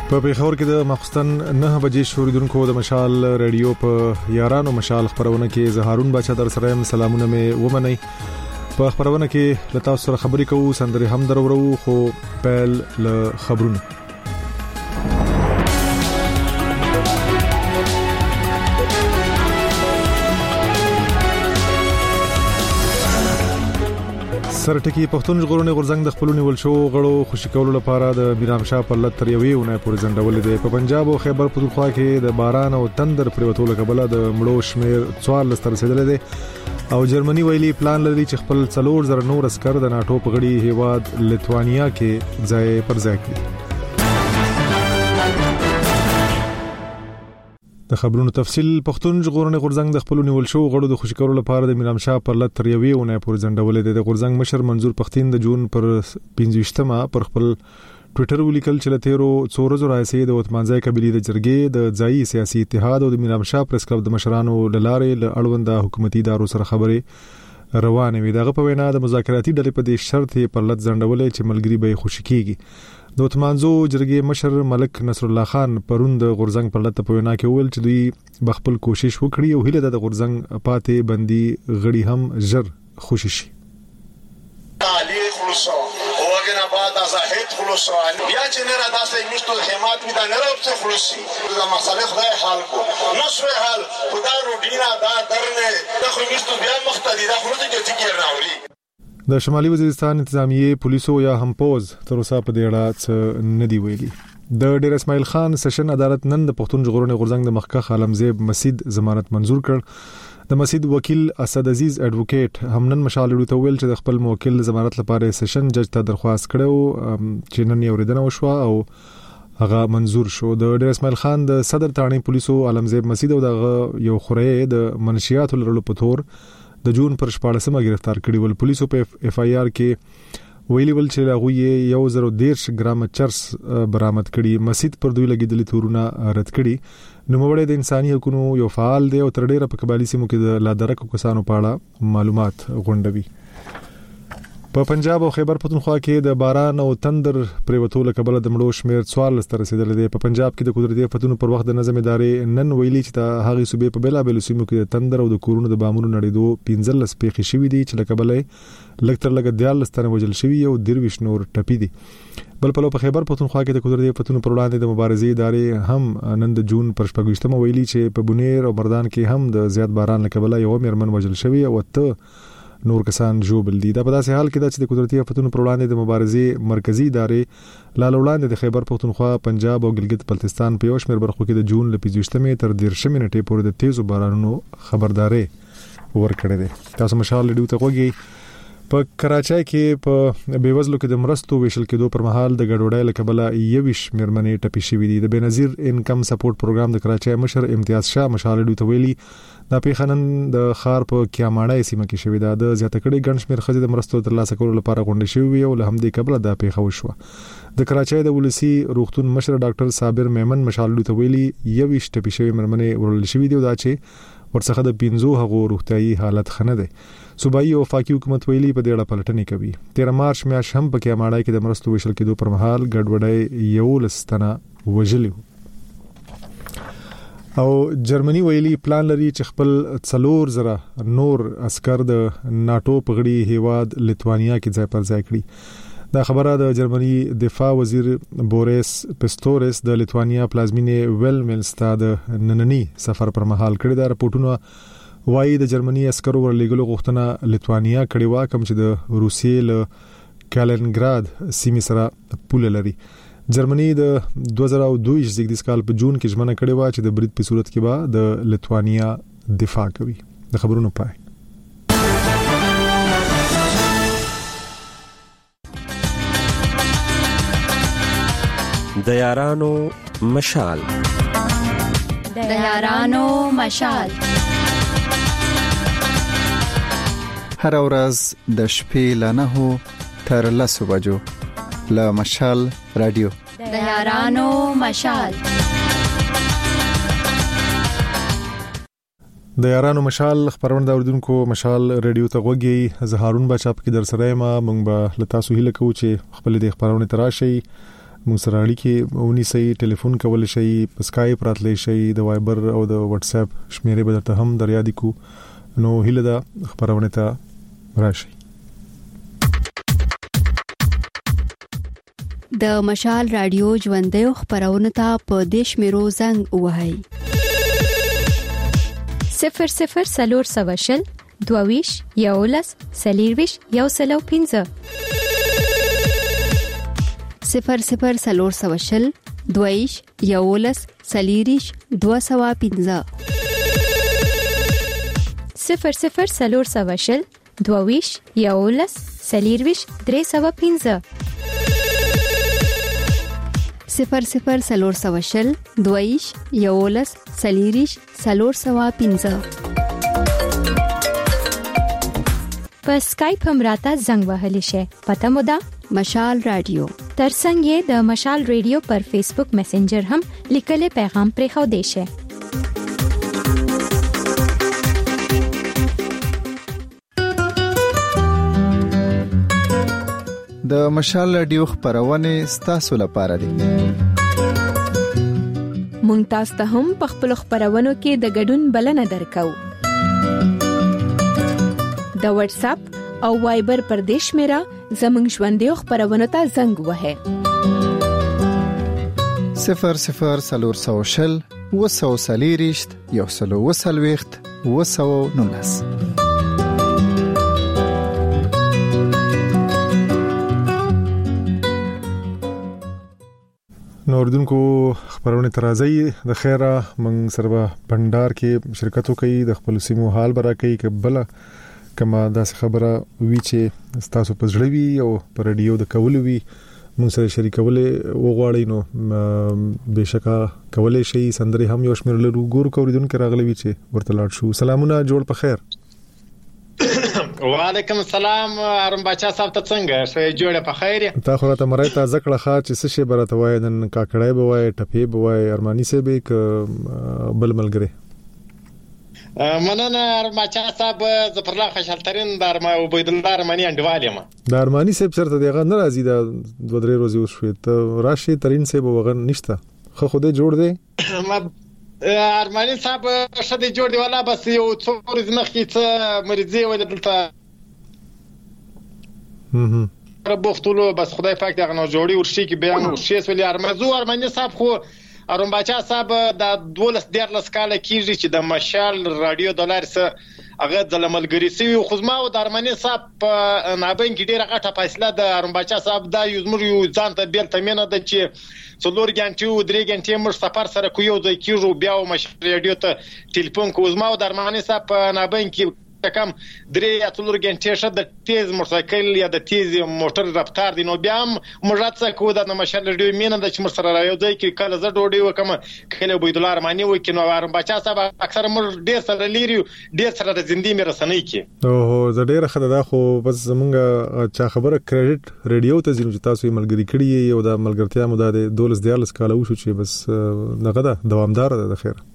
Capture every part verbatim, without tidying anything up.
په پیښور کې د مخستن نه بجې شوریدونکو د مشال رادیو په یارانو مشال خبرونه کې زهارون بچا در سره سلامونه مې ومني. په خبرونه کې له تاسو سره خبرې کوو سندري هم درورو خو پیل له خبرونه. سرټکی پښتون ژغورنې غورځنګ د خپلونی ولشو غړو خوشی کولو لپاره د میرام شاه پر لټ تر یوې ونه پورې ځنډول دي. په پنجاب او خیبر پختونخوا کې د باران او تندر پریوتو لکبله د مړو شمیر څوارلس تر رسیدل دي او جرمني ویلي پلان لري چې خپل څلور زره نور عسكر د ناتو په غړي هیواد لیتوانیا کې ځای پر ځای کړي. د خبرونو تفصیل پښتون ژغورنې غورځنګ د خپل نیول شو غړو د خوشی کولو لپاره د میرام شاه پر لټ تر یوې ونه پورې ځنډول دي. د غورځنګ مشر منظور پښتين د جون پر پنځه پر خپل ټوئیټر ولیکل چې لته څو ورځې راځي د وتمانځای قبيله د جرګې د ځای سیاسي اتحاد او د میرام شاه پریس کلب د مشرانو لارې له اړوند حکومتي ادارو سره خبرې روانه وي. دغه په وینا د مذاکراتي ډلې په دې شرط پر لټ ځنډولې چې ملګری به خوشی کیږي. د وتمانځو جرګې مشر ملک نصر الله خان پروند غورځنګ پر لټ په وینا کې ویل چې دوی بخپل کوشش وکړي او هیله د غورځنګ پاتې بندي غړي هم ژر خوشی شي. علی خلصو وګنه بعد ازاحت خلصو بیا چې نه را داسې مشتو خدمات می دا نه راوځي خلصي دا مسله خدای حل کو نو شوي حل خدای روډینا دا درنه دا خو مشتو بیا مختدي دا خو ته کې راوړي. د شمالي وزیرستان انتظامیه پولیسو یا هم پوز تر اوسه په دې اړه څه ندی ویلي. د ډیر اسماعیل خان سیشن عدالت نن د پښتون ژغورنې غورځنګ د مخکخ عالمزیب مسید ضمانت منزور کړ. د مسید وکیل اسد عزیز اډوکیټ هم نن مشال ډو ویل چې د خپل موکل ضمانت لپاره سیشن جج ته درخواست کړو چې نن یې اوریدنه وشو او هغه منزور شو. د ډیر اسماعیل خان د صدر تانی پولیسو عالمزیب مسید او د یو خورې د منشیات لرلو په تور د جون پر شپاړسمه گرفتار کړي ول. پولیسو په اف آی آر کې ویلي ول چې هغه یو زره دیرش ګرام چرس برآمد کړي. مسید پر دوی لګیدلې تورونه رد کړي. نو موږ د انساني حقوقو یو فعال دی او تر ډیره په قبایلی سیمو کې د لادرکو کسانو په اړه معلومات غونډوي. په پنجاب او خیبر پختونخوا کې د باران او تندر پریوتو لکبله د مړو شمیر څوارلس تر رسیدل دي. په پنجاب کې د قدرتي آفتونو پر وخت د نظم ادارې نن ویلي چې د هغه صوبې په بلا بل سیمو کې د تندر او د کورونو د بامونو نړیدو پنځلس پیښې شوې دي چې لکبله لکتر لګ دیالس تر وجل شوی او درویش نور ټپی دي. بل په په خیبر پختونخوا کې د قدرتي آفتونو پر وړاندې د مبارزې ادارې هم نن د جون پر شپږشتمه ویلي چې په بونیر او مردان کې هم د زیات باران لکبله یو میرمن وجل شوی او ته نور کسان جوبل دي. دا په داسې حال کې د چې د قدرتي آفتونو پر وړاندې د مبارزې مرکزی ادارې لاله وړاندې د خیبر پختونخوا پنجاب او ګلګت بلتستان په یو شمېر برخو کې د جون ل پنځه تر دیرشمې نیټې پورې د تیزو بارانونو خبرداري ورکړې ده. تاسو مشال ډیو ته وګورئ. په کراچۍ کې په بیوزلو کې د مرستو ویشل کېدو پر مهال د ګډوډۍ لکبله یوش میرمنې ټپي شوې دي. د بنظیر انکم سپورټ پروګرام د کراچۍ مشر امتیاز شاه مشال ډیو ته ویلي دا پیښنن د خار په کیاماړای سیمه کې شوې ده. د زیاته کړي ګڼ شمېر خځې د مرستو ترلاسه کولو لپاره غونډې شوې او له همدې کبله دا پیښه وشوه. د کراچۍ د ولسی روغتون مشر ډاکټر صابر میمن مشال ډیو ته ویلي یوش ټپي شوې میرمنې ورول شوې دي او دا چې ورڅخه د پینځو هغو روغتيایي حالت خنه ده. صوبایي او وفاقي حکومت ویلي په دې اړه پلټنې کوي. تیر مارچ میاشت هم په کیاماړای کې د مرستو ویشل کېدو پر مهال ګډوډۍ یو لستنه وجلی او جرمني ویلي پلان لري چې خپل څلور زره نور عسكر د ناتو په غړي هیواد لیتوانیا کې ځای پر ځای کړي. دا خبره د جرمني دفاع وزیر بوریس پستورس د لیتوانیا پلازمینې ویلملستا د نننی سفر پر مهال کړی. دا راپورټونه وایي د جرمني عسکرو ورلېګلو غوښتنه لیتوانیا کړې و کوم چې د روسیې له کالینګراد سیمې سره پوله لري. جرمني د دوه زره دوه زیږدیز کال په جون کې ژمنه کړې و چې د برید په صورت کې به د لیتوانیا دفاع کوي. د خبرونو پای. د یارانو مشال د یارانو مشال هر ورځ د شپې ل نهو تر لسو بجو له مشال رادیو د یارانو مشال. د یارانو مشال خبرونه د اوردونکو مشال رادیو ته غوږی زهارون بچا په کې در سره ما مونږ به لتا سو هله کو چې خپل د خبرونه تراشي موږ سره اړیکې ونیسئ، ټلیفون کول شي، په اسکایپ راتلی شي، د وایبر او د واتس اپ شمیرې به درته هم در یاد کو. نو هیله ده خبرونه ته راشي. د مشال رادیو ژوندۍ خبرونه ته په دیش میرو زنګ وهاي صفر صفر سلور سواشل دوویش یولس سلیرویش یو سلو پینزه صفر صفر سلور سواشل دوویش یولس سلیریش دو سوا پینزه صفر صفر سلور سواشل دوویش یولس سلیرویش درې سوا پینزه صفر صفر سلور سواشل دویش یولس سلیریش سلور سوا پینزه. په اسکایپ هم راته زنګ وهلی شي. پته مو ده مشال رادیو. ترڅنګ یې د مشال رادیو پر فیسبوک میسنجر هم لیکلي پیغام پرې خو دی شي. د مشال رادیو خبرونه ستاسو لپاره دي. مونږ تاسو ته هم په خپل خبرونو کې د ګډون بلنه درکو. د واتس اپ او وایبر پر دیش میرا زمنګ ژوندۍ خبرونه ته زنګ وهه صفر صفر سلور سوشل وسو سلیریشت یو سلو وسلويخت وسو نونس. نوردونکو خبرونه ترازی د خیره من سره بندر کې شرکت وکي د خپل سیمو حال برا کوي کبل کما داس خبره وی چې تاسو په ځړوي او پر رادیو د کولوي مون سره شریکول وغواړي نو بهشکه کولای شي سندري هم یو شمیر له ګور کوریدونکو راغلي وی چې ورته لاړ شو. سلامونه جوړ په خیر. وعلیکم السلام ارم بچا صاحب ته څنګه شې جوړه په خیر تا خو راته مرای ته ذکر خا چې څه شی برته وای نن کاکړای به وای ټپی به وای ارمانی سه به ک بل ملګری مننه ارم بچا صاحب زفرلا خشالترین د ارم عبید الله ارمانی انډوالیم د ارمانی سه چرته دغه ناراضی د دوه درې ورځې وشوي ته راشي ترين سه به وغه نشته خو خوده جوړ دی ارمانی صاحب شته جوړ دی ولا بس یو څو ورځې مخکې څه مریضي ولې دلته هم ربختلو بس خدای پاک دغه نو جوړي ورشي کې بیان ورشي سولې ارمزو ارمانی صاحب خو ارم بچا صاحب د دولس دیارلس کال کېږي چې د مشال رادیو دلار سره هغه د لملګری سوي خو ما او د ارمانی صاحب نابین کې ډیره غټه فاصله د ارم بچا صاحب دا یو زموږ یو ځان ته بیل تمنه ده چې څلور غنټې او درې غنټې مر سفر سره کویو ځای کېږو بیا او مشال رادیو ته ټلیفون کوو ما او د ارمانی صاحب نابین کې کم درې یا څلور غنټې شد د تیز موټرسایکل یا د تیز موټر رفتار دی نو بیا مجرد څه کو د مشال رادیو مینه د چمر سره رايو ځای کې کله زه ډوډۍ وکم کله عبید الله ارمانی وکینو ارم بچا صاحب اکثر مر ډیر سره لیریو ډیر سره د زندګي مې رسنۍ کې اوه زه ډیر خدای دا خو بس زمونږ چا خبره کریډټ رادیو ته ځینو چې تاسو یې ملګری کړی یو د ملګرتیا مو د دولس دیارلس کال وشو چې بس دغه دا دوامدار ده د خیر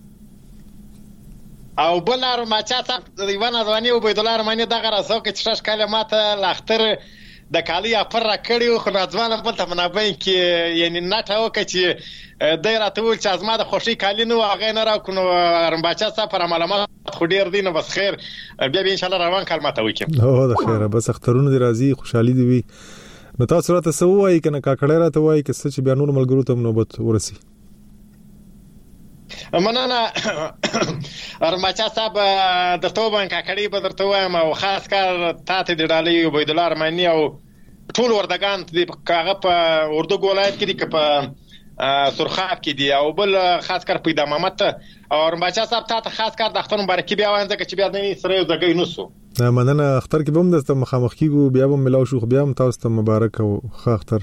او بل ارم بچا صاحب دیوانه ځواني عبید الله ارمانی دغه راسو کې چې شش کاله ماته لاختر د کالی پر را کړیو خو ځوانه په ته منابع کې یعنی ناټه وکړي چې دای راته ول چې ازما د خوشي کالی نو هغه نه را کو نو ارم بچا صاحب پر معلومات خو ډیر دي نو بس خیر بیا به ان شاء الله روان کلمه ته وکم هو د خیره بس اخترونه دی راځي خوشحالي دی وي نو تاسو راته سوای کنه کاکړی راته وای که څه چې بیا نور ملګرو ته نوبت ورسي مننه ارمچا صاحب د توبان کاکړی په درته وایم او خاص کار تاسو د ډالۍ عبید الله ارمانی او ټول وردګان د کاغه په اردو ولایت کې د په سرخاب کې دی او بل خاص کار پیدا محمد او ارمچا صاحب تاسو خاص کار د اختر مبارکي بیا وانځه چې بیا د سره یو ځای نوسو مننه اختر کې بم د مخامخ کیږو بیا بم ملاو شو بیا هم تاسو ته مبارک او ښه اختر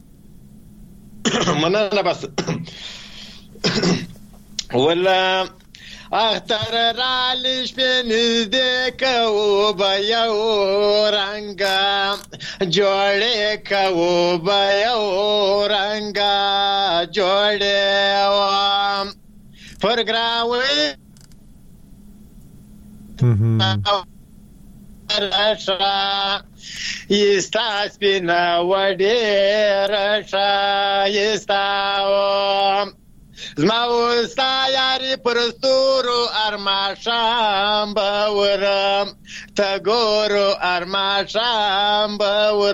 مننه بس ولا اختر رالش بنزدې کو بیا ورنګا جوړې کو بیا ورنګا جوړې وام پرګراوي راشا یستا سپینا وډې راشا یستا زما وستا یاري پرستورو ارماشام باورم تګورو ارماشام باور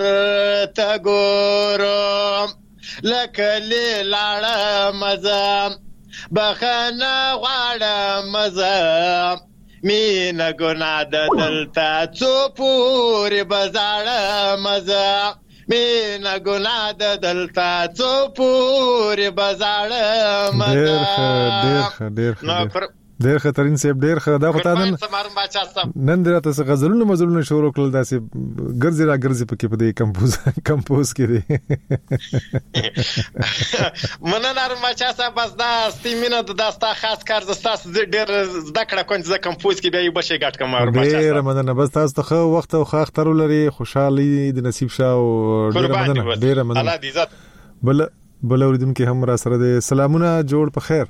تګورو لکلی لاړه مزه بخنه غواړه مزه مینه ګناه د دلته څو پورې بزاړه مزه مینه ګناه د دلته څو پورې بزاړه مزه ډېر ښه ډېر ښه ډېر ښه ډېر ښه ترين صاحب ډېر ښه دا خو نن نن درته څه غزلونه مزلونه شروع کړل داسې ګرځي را ګرځي پکې په دې کمپوز کمپوز کې دي مننه ارمچا صاحب بس دا ستیمینه د داستا خاص کار زستاس ډېر زده کړه کوم چې کمپوز کې به یو بشي ګټ کوم ارمچا صاحب ډېر مننه بس تاسو ته خو وخت او خاخ تر لري خوشحالي د نصیب شاو ډېر مننه ډېر مننه الله دې عزت بل بل اوریدونکو هم را سره دي سلامونه جوړ په خیر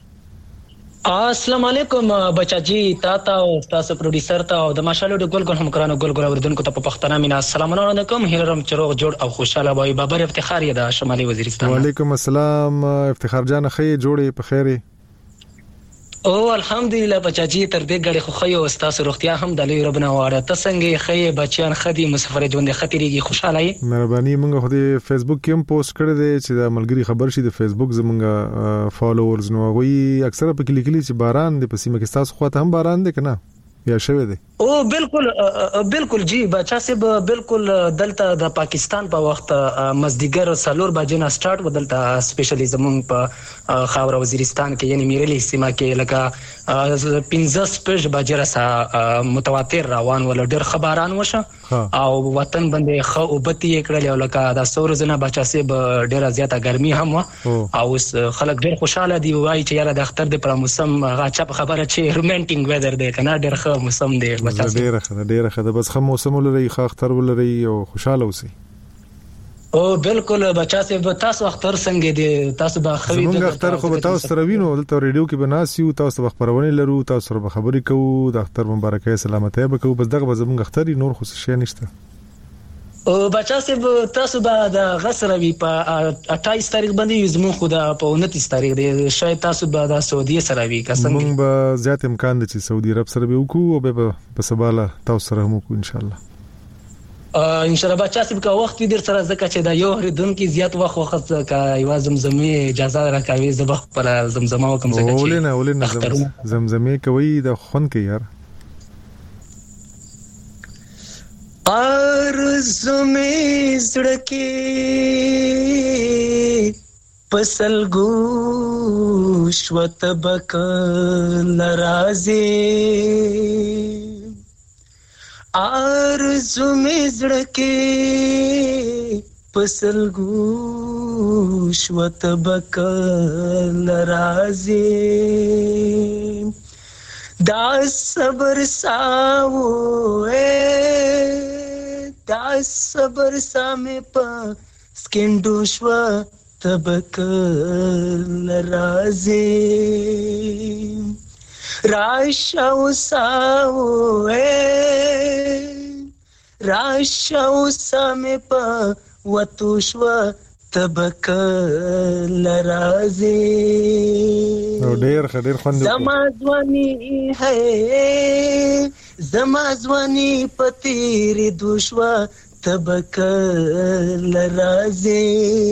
السلام علیکم بچا جی تاتا او تاسو پروډوسر ته او د ماشالو د ګل ګل همکارانو ګل ګل اوریدونکو ته په پښتنه مینا السلام علیکم هیرم چروغ جوړ او خوشاله وای بابر افتخار یې د شمالي وزیرستان وعلیکم السلام افتخار جان خې جوړې په خیره او الحمدلله بچا جی تر دې غړي خو خو استاد روغتیا هم د لوی ربنا واره ته څنګه خې بچیان خدي مسافر ژوند خطرېږي خوشاله یې مهرباني موږ خو د فیسبوک کې هم پوسټ کړی دی چې د ملګری خبر شي د فیسبوک زمونږ فالوورز نو غوي اکثره په کلیکلی چې باران د پسیمه کې تاسو خو ته هم باران دی کنه یا شوه دی او بالکل بالکل جی بچا سه بالکل دلته د پاکستان په وخت مزدیګر سالور باجنا سٹارټ ودلته سپیشلی زمون په خاور وزیرستان کې یعنی میرلی سیمه کې لکه پنځه سپیش باجره سا متواتر روان ول ډیر خبران وشه او وطن باندې خو وبتی کړل او لکه دا سور زنه بچا سه ډیر زیاته ګرمي هم او خلک ډیر خوشاله دی وای چې یاره د اختر د پر موسم غاچا خبره چې رومانټیک ویدر دی کنه ډیر موسم دی بچا ډیره خه ډیره خه بس خو موسم ولري خو اختر ولري او خوشاله اوسئ او بالکل بچا سه تاسو اختر څنګه دی تاسو به خوي موږ اختر خو تاسو سره وینو دلته ریډیو کې بناسیو تاسو خبرونه لرو تاسو سره خبرې کوو د اختر مبارکي سلامتی به کوو بس دغه زموږ اختر نور خو شي نشته او بچا سه تاسو به د غسروي په اٹھائیس تاریخ باندې زمو خدا په انتیس تاریخ دی شاید تاسو به د سعودي سره وی قسم موږ به زیات امکان دي چې سعودي عرب سره به وکړو او به په سباله تاسو سره هم وکړو ان شاء الله ان شاء الله بچا سه کا وخت در سره زکه چې دا یو هردون کې زیات وخت وخت کا یو زمزمه اجازه راکوي زبخ پر زمزمه وکم زکه چې ولنه ولنه زمزمه کوي د خون کې یار ارزو می زړکی پسل ګوش وتبک لرازي ارزو می زړکی پسل ګوش وتبک لرازي دا صبر ساو دا صبر سامه په سکندو شو تبک لرازي راشاو ساو راشاو سامه په وتو شو تبک لرازي او ډیر خډیر خوند زما ځواني ہے زما ځواني پتیر دوشوا تبک لرازي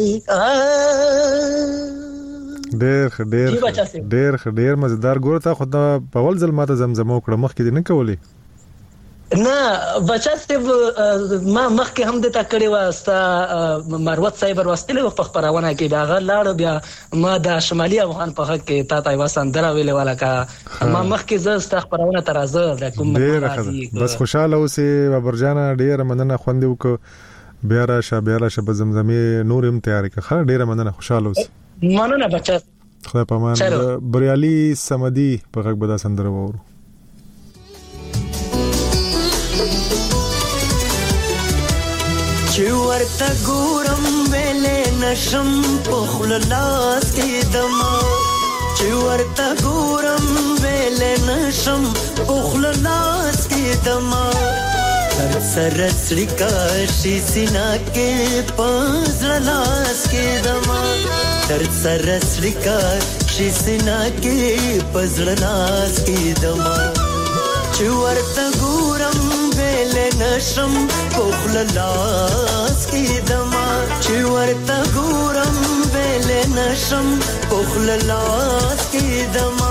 ډیر خډیر ډیر خډیر مزیدار ګور ته خو په ول ځل ماته زمزمو کړه مخ کې نه کولې نه بچا سه ما مخکې هم د تا کړي واسطه مروت سایبر واستلې په خبرونه کې دا غل لاړ بیا ما د شمالي افغان په حق کې تا تای وسان دراویل والا کا ما مخکې زست خبرونه ترازه د کوم بس خوشاله اوسې بابرجانا ډیر مننه خوندې وک بیا را شه بیا را شه بزمزمه نور هم تیار کړه خیر ډیر مننه خوشاله اوسې مننه بچا خدای پامان بریالي سمدي په غږ بدا سندره وورو چې ورته ګورم ویلې نشم په خپل لاس کې دم چې ورته ګورم ویلې نشم په خپل لاس کې دم هر سرسړی کاشي سینا کې پزړه لاس کې دما هر سرسړی کاشي سینا کې پزړه لاس کې دما چې ورته ګورم ویل نشم پخل لاس کې دما چې ورته ګورم ویل نشم پخل لاس کې دما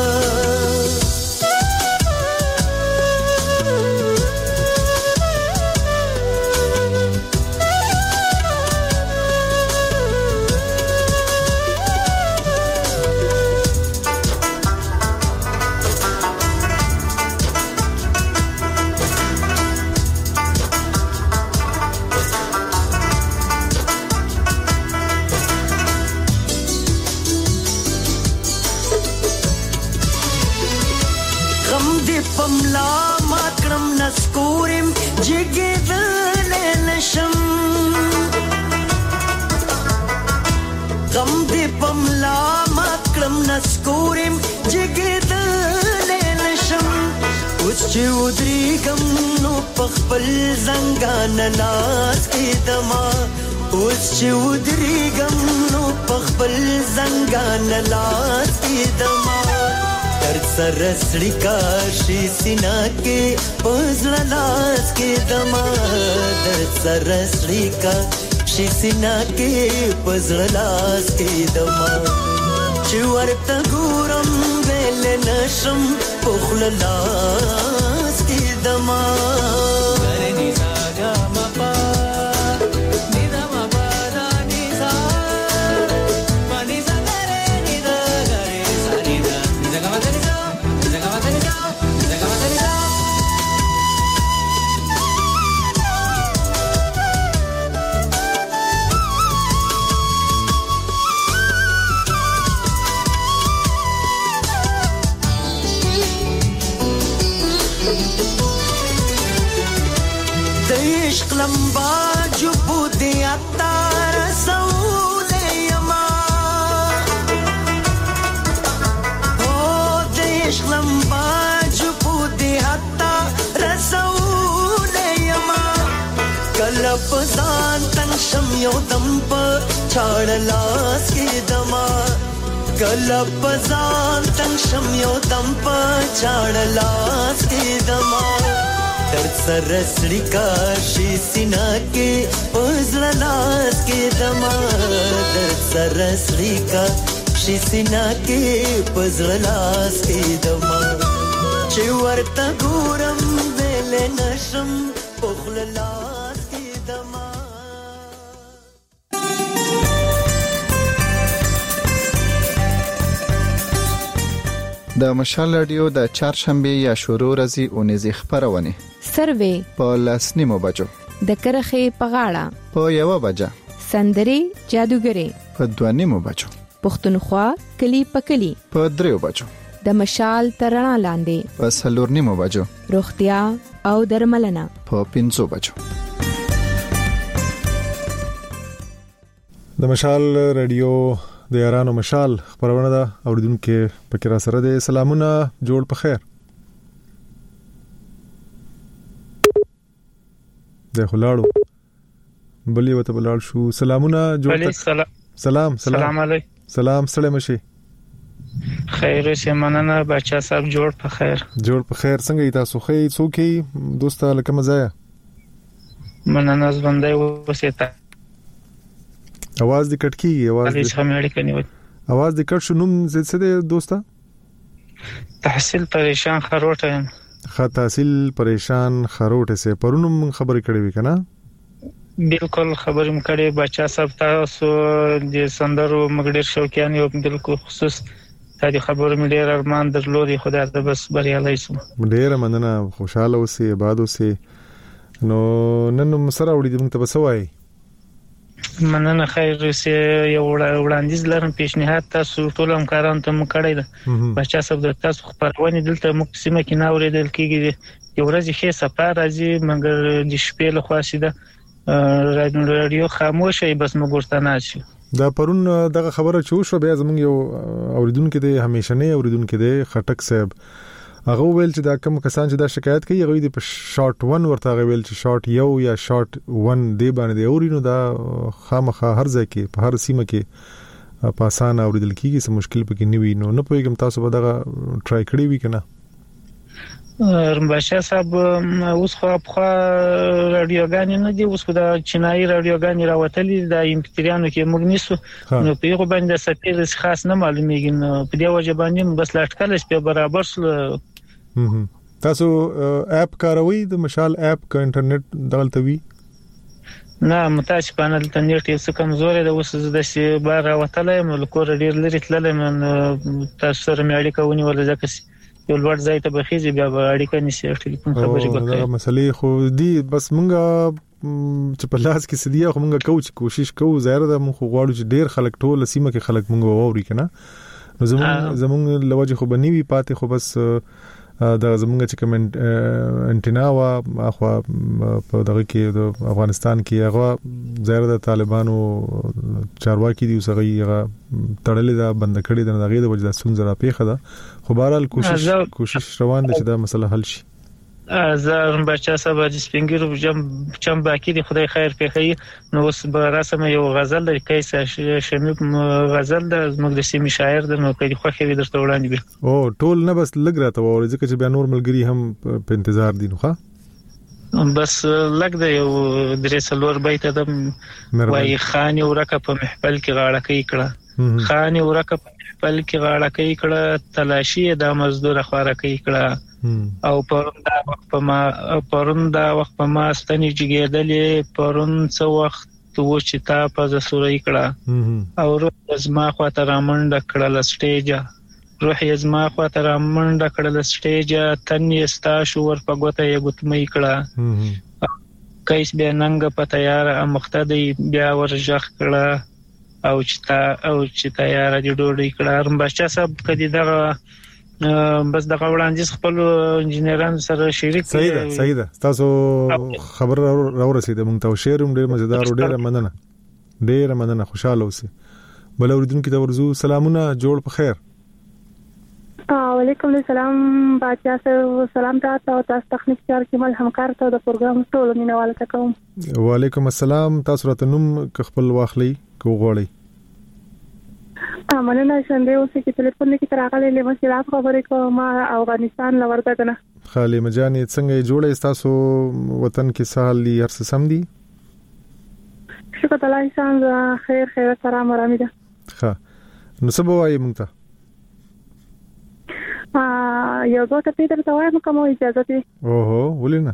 پملا ماکرم نسکورم جگی دل نشم غم دی پملا ماکرم نسکورم جگی دل نشم اوس چې ودریګم نو پخپل زنګان لاس کې دما اوس چې ودریګم نو پخپل زنګان لاس کې دما هر سرسړی کاشي سینا کې پزړه لاس کې دما هر سرسړی کاشي سینا کې پزړه لاس کې دما چې ورته ګورم ویل نشم پخل لاس کې دما غرني ساګه مپا نیدا مپا نیسا پانی ساګره نیدا غره سانیدا نیدا غره عشق لمبا جو بودی اتا رسول یما او د عشق لمبا جو بودی اتا رسول یما کلب ځان تن شم یو دم په چاړ لاس کې دما کلب ځان تن شم یو دم په چاړ لاس کې دما در سرسړی کاشي سینا کې پزړه لاس کې دما در سرسړی کاشي سینا کې پزړه لاس کې دما چې ورته ګورم ویل نشم پخل لاس کې دما د مشال رادیو د چهارشنبه یا شروع ورځې اونیزې خبرونه سروې په لسنیمو بجو د کرخې په غاړه په یو بجه سندري جادوګري په دوانیمو بجو پښتونخوا کلی په کلی په دریو بجو د مشال ترنا لاندې په سلورنیمو بجو روغتیا او درملنه په پنځو بجو د مشال رادیو د یارانو مشال خبرونه ده اوریدونکو پکې را سره ده سلامونه جوړ په خیر ده خلاړو بلی وته بلال شو سلامونه جوړ سلام سلام سلام علیکم سلام سلام مشي خیر شه مننه بچا صاحب جوړ په خیر جوړ په خیر څنګه تاسو خې څوکي دوسته لکه مزایا مننه ژوندۍ وسه आवाज د کټکی आवाज د شمېړې کني و आवाज د کټ شو نوم څه دی دوستا تحصیل پریشان خروټه خا تحصیل پریشان خروټه سه پرونم خبرې کړې وې کنه بالکل خبرې مکړې بچا صاحب تاسو د سندرو مګډر شوکیان یو بالکل خصوص تاسو خبرې مې ډېر ارمان درلودي خدای ته بس بریالي سم ډېر مننه خوشاله اوسې آباد اوسې نو نن مسره وړي دې موږ ته بسوي مننه خیر سه یو وړاندیز لرم پیشنهاد تاسو ټول همکارانو ته مکړی ده بچا صاحب د تاسو خبرونه دلته موږ سیمه کې ناوریدل کیږي یو ورځ ښه سفر راځي مګر د شپې له خاصه ده رادیو خاموشه بس موږ ورته نه شي دا پرون دغه خبره چوش بیا زموږ یو اوریدونکو د همیشنه اوریدونکو د خټک صاحب هغه ویل چې دا کوم کسان چې دا شکایت کوي هغه د شارټ ون ورته ویل چې شارټ یو یا شارټ ون دی باندې اورینو دا خامخا هر ځای کې په هر سیمه کې په اسانه اوریدل کیږي څه مشکل پکې نه وي نو نه پوهیږم تاسو به دا ټرای کړی وي کنه رمباشا صاحب اوس خو په رادیوګان نه دی اوس خو د چینایي رادیوګان راوتلې د امپریانو کې موږ نیسو نو په یو باندې سفیر خاص نه معلومیږي نو په دې وجه باندې بس لاټکل په برابر سره تاسو اپ کاروي د مشال اپ کا انټرنیټ دغلت وی نه متاسفانه د انټرنیټ یو څه کمزوري ده اوس د سی بار راوتلې مل کور ډیر لري تللې من تاسو سره مې اړیکه ونی ول ځکه یو لوړ ځای ته بخیزي بیا اړیکه نشي ټلیفون خبرې وکړي دا مسلې خو دی بس مونږه چې په لاس کې سدیا خو مونږه کوو چې کوشش کوو ظاهر ده مونږ غواړو چې ډیر خلک ټول سیمه کې خلک مونږ ووري کنه نو زمون زمون لوجه خو بنوي پاتې خو بس دا زمونږ چې کمنټ انټینا وا اخو په دغه کې د افغانستان کې هغه ظاهر د طالبانو چارواکي دي وسغه هغه تړلې دا بند کړي د دغه د وجه سن زرا پیخه ده خو بهرحال کوشش کوشش روان دي چې دا مسله حل شي زه بچا صاحب د سپینګرو جام چم باقی دی خدای خیر پیخي نو اوس به رسمه یو غزل د کیس شمیب غزل د زموږ د سیمې شاعر د نو کدي خوخه وي درته وړاندې به او ټول نه بس لګ راته وره ځکه چې بیا نور ملګری هم په انتظار دي نو ښه بس لګ د یو درې سلور بیت د وای خان ورکه په محفل کې غاړه کوي کړه خان ورکه په محفل کې غاړه کوي کړه تلاشي د مزدور خواره کوي کړه او پرون دا وخت په ما پرون دا وخت په ما ستنې جګېدلې پرون څو وخت و چې تا په زسوري کړه او روح زما خو ته رامنډ کړل سټیج روح زما خو ته رامنډ کړل سټیج تن یې ستا شو ور په ګوته یې ګوتمې کړه کیس به ننګ په تیار مختدي بیا ورجخ کړه او چې تا او چې تیار دي ډوډۍ کړه رمباشا صاحب کدي دغه بس د وړاندیز خپل انجنیران سره شریک صحیح ده صحیح ده تاسو خبر را ورسېده مونږ ته شیروم ډیر مزیدار او ډیر مننه ډیر مننه خوشاله اوسئ بل اوریدونکو ته ورزو سلامونه جوړ په خیر وعلیکم السلام باچا سره سلام تاسو او تاسو تخنیک چار کمال همکار ته د پروګرام ټول مینواله تکوم وعلیکم السلام تاسو راته نوم خپل واخلي کو غوړی مننه شندې اوس چې ټلیفون کې تراغلې له مسلات خبرې کوم افغانستان لورته کنه خالی مجانی څنګه جوړې تاسو وطن کې سال لري هر څه سم دي شکر الله انسان خیر خیر سلام رامي ده ښه نو څه به وایي مونږ ته ا یو دوه پیټر ته وایم کوم اجازه دي اوهو ولینه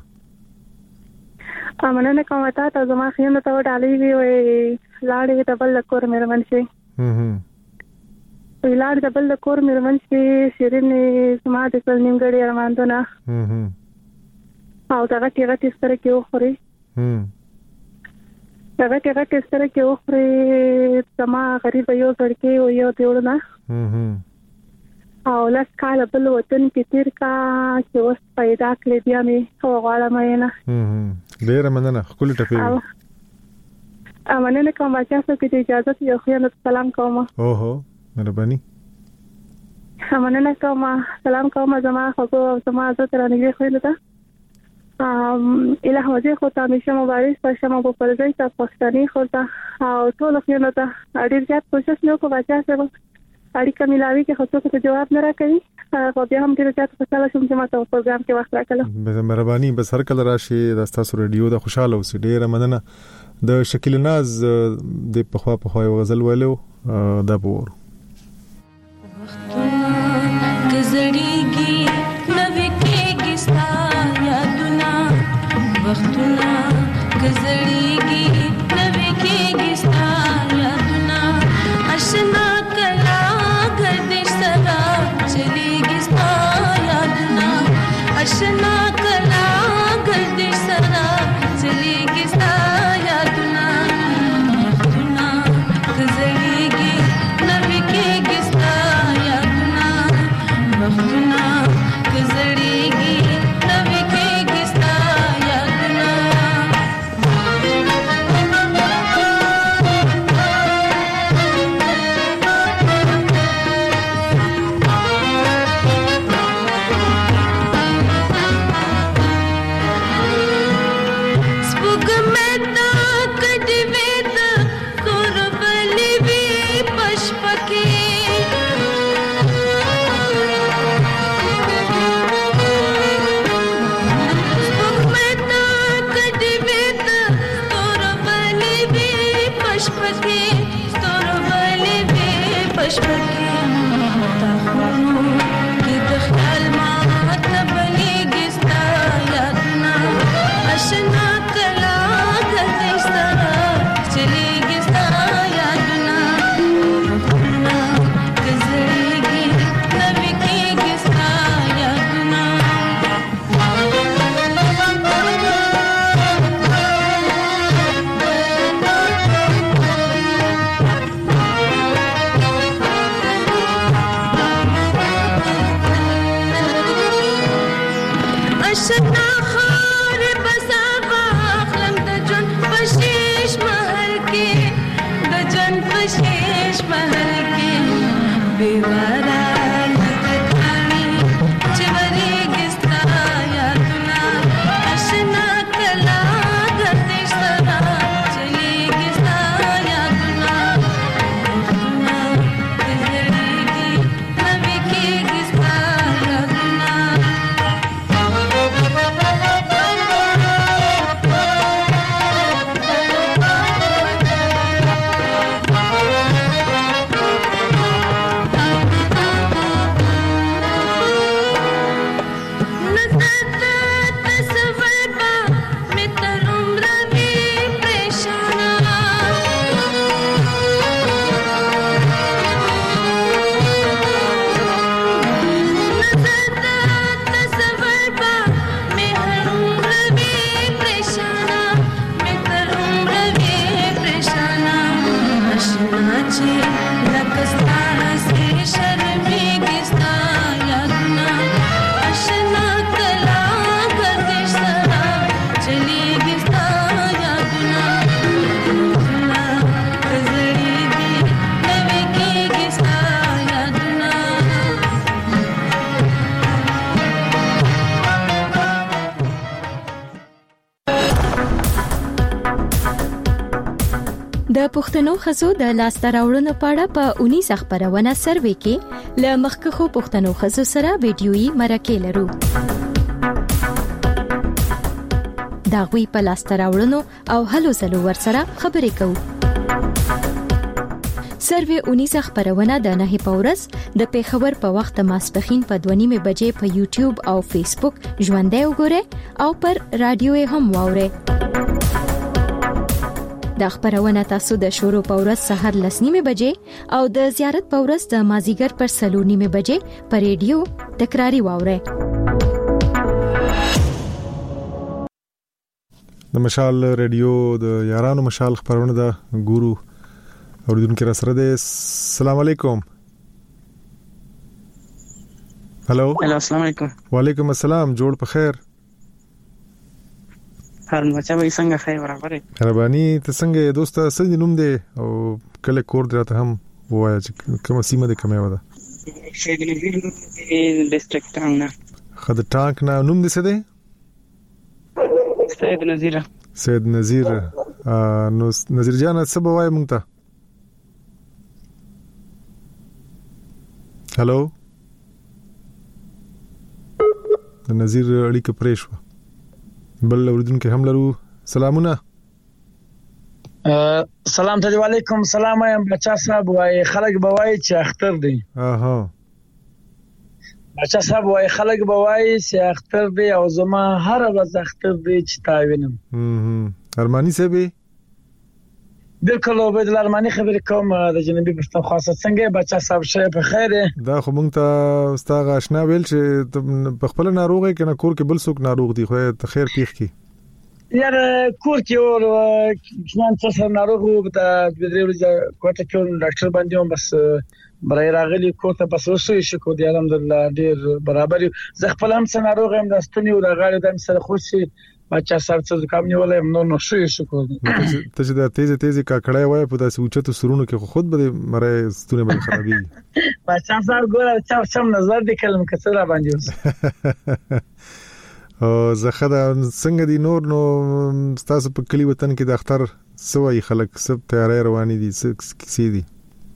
مننه کوم ته زما خیانت ته وډالې وی لاړې ته بل کور مې روان شي هم ویلار د بل کور مېرمن چې شیرینې سما د کل نیمګړی ارماندونه هم او دغه تیغه تستره کې وخوري هم دغه تیغه تستره کې وخوري سما غریب یو ځړکی او یو دیوړنه هم او لاس کال بل وطن کې تیر کا چې وس پیدا کړې بیا مې هو غواړم نه هم ډیر مننه خپل ټپي مننه کوم چې تاسو کې اجازه یو خیانت سلام کوم اوهو مهرباني مننه کوم سلام کوم زما خو زما عزت را نږدې خوینه ده ام الہ وجه خو ته همیشه مبارک په شمه په پرځای ته پښتني خو ته او ټول خیانه ته ډیر زیات کوشش نه کوم چې تاسو اړیکه ملاوي کې خو څه جواب نه راکړي خو بیا هم ډیر زیات خوشاله شوم چې ما ته پروګرام کې وخت راکړل مهرباني بس هر کله راشي د تاسو رادیو د خوشاله اوسئ ډیر مننه د شکیل ناز د پخوا پخوا غزل ویلو دا پور گزړیږي نو کېږي ستا یادونه وختونه گزړیږي نو کېږي ستا یادونه آشنا کلا ګردش سره چلیږي ستا یادونه آشنا کلا ګردش سره چلیږي ستا یادونه وختونه گزړیږي نو کېږي ستا وختونه گزړیږي نو کېږي ستا یادونه د پښتنو خزو د لاسته راوړنو په اړه په اونیزه خبرونه سروې کې ل مخکخو پښتنو خزو سره ویډیويي مرکه لرو. دا غوي په لاسته راوړنو او هلو زلو ورسره خبرې کوو. سروې اونیزه خبرونه د نه په ورځ د پیښور په وخت ماسپخین په دوه نیمه بجې په یوټیوب او فیسبوک ژوندۍ وګورئ او پر رادیو هم واورئ. د خبرونه تاسو د شروع په ورځ سحر لس نیمه بجې او د زیارت په ورځ د مازیګر پر سلو نیمه بجې په ریډیو تکراری واورئ. د مشال ریډیو د یارانو مشال خبرونه د ګورو اوریدونکو را سره ده. السلام علیکم. هلو هلو السلام علیکم. وعلیکم السلام. جوړ په خیر. هر مچا به څنګه خیر برابرې ربانی ته څنګه دوسته سړي نوم دی او کله کور درته هم وایي چې کومه سیمه ده کومه وده سید نذیر ډیسټریکټ څنګه خد ټانک نه نوم دې څه دی؟ سید نذیر. سید نذیر. نو نذیر جان څه به وایي مونږ ته؟ هلو د نذیر اړیکه پرې شوه. بل اوریدونکو هم لرو. سلامونه. سلام علیکم. سلام یم بچا صاحب. وای خلک بوای چې اختر دی. اها بچا صاحب وای خلک بوای چې اختر دی او زما هر ورځ اختر دی چې تا وینم. هم ارمانی صاحب بالکل عبد الله ارمانی خبرې کوم د جنوبي پښتون خاصه څنګه بچا صاحب شه په خیر. دا خو مونږ ته استاد آشنا ویل چې په خپل ناروغي کنه کور کې بل څوک ناروغ دی خو ته خیر پیښ کی یار کور کې اور ځان څه ناروغ وو د بدري ورځ کوټه کې ډاکټر باندې هم بس برای راغلی کوټه بس وسوي شکو دی الحمدلله ډیر برابر. زه خپل هم څه ناروغ هم دستنی او راغلی د سره خوشي بچا سر څه کم نیولې نو نو شوي شکو. ته چې د تیز تیز کاکړای وای په داسې اوچته سرونو کې خود به مړې ستونه به خرابي. بچا سر ګور چا سم نظر دې کلم کثره باندې اوس او زخه د څنګه دي نور نو تاسو په کلی وطن کې د اختر سوي خلک سب تیارې روانې دي څه دي؟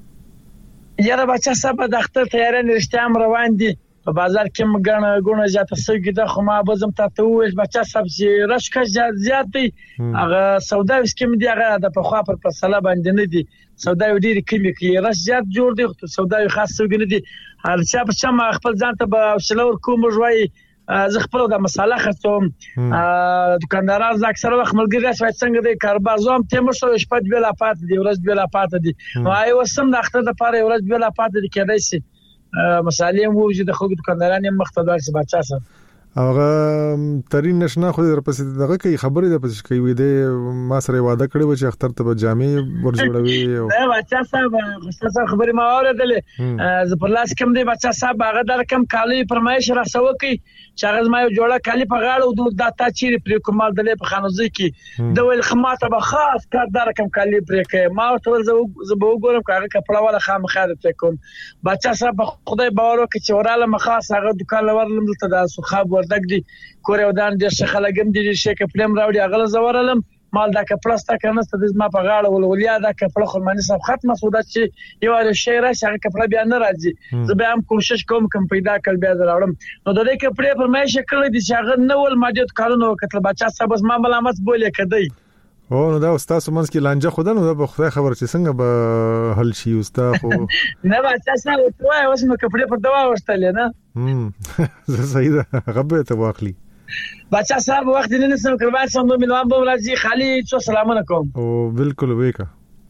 یاره بچا سب د اختر تیارې نشته ام روان دي په بازار کې مګنه ګونه زیاته سګي د خو ما بزم ته ته وې بچا سب چې رشکه زیات دي هغه سودا وسکم دي هغه د په خوا پر فصله باندې نه دي سودا ډېر کمی کې رش زیات جوړ دي سودا خاص سګي نه دي هر چا په چا خپل ځان ته به شلور کوم ژوي زه خپل د مصالح خرڅوم دکانداران ز اکثر وخت ملګری راځي څنګه د کاربازوم تیمور شو شپه بلا پات دی ورځ بلا پات دی وای وسم د اختر د پاره ورځ بلا پات دی کېدای شي مسالې مو چې د خلکو دکانداران هم مختدار شي بچا سره هغه ترين نشنا خو درپسې دغه کوي خبرې د پس کوي د ما سره وعده کړی و چې اختر ته جامې ورجوړوي دا بچا صاحب خصوصا خبرې ما اوریدلې ز په لاس کوم دی بچا صاحب هغه در کم کالی فرمایش را سو کوي چې هغه ما یو جوړه کالی په غاړه او د داتا چیرې پر کومال دلې په خانوزي کې د ویل خماته به خاص کار در کم کالی پر کې ما ټول ز به وګورم کار کپړه ولا خامخاله ته کوم بچا صاحب خدای باور وکړي چې وراله مخاص هغه دکان ورلم دلته د سوخاب وردګ دي کور یو دان د شخلګم دي شي کپلم راوړي اغله زورلم مال دا کپلاستا کنهسته د ما په غاړه ولولیا دا کپړه خرمانی صاحب ختمه سودا چې یو ور شي را شي کپړه بیا نه راځي زه به هم کوشش کوم کوم پیدا کړ بیا راوړم نو د دې کپړې پر مې شکل دي چې هغه نو ول ماجد کارونه وکړه بچا صاحب ما ملامت بولې کدی او نو دا استاد سمنس کې لانجه خدای نو دا خدای خبر چې څنګه به حل شي استاد خو نه بچا صاحب توای اوس نو کپړې پر دوا وشتلې نه هم زه صحیح ده غبه ته واخلي بچا صاحب وخت نه نسم قربان سم نو ملوان به راځي خالي څو سلامونه کوم او بالکل وېکا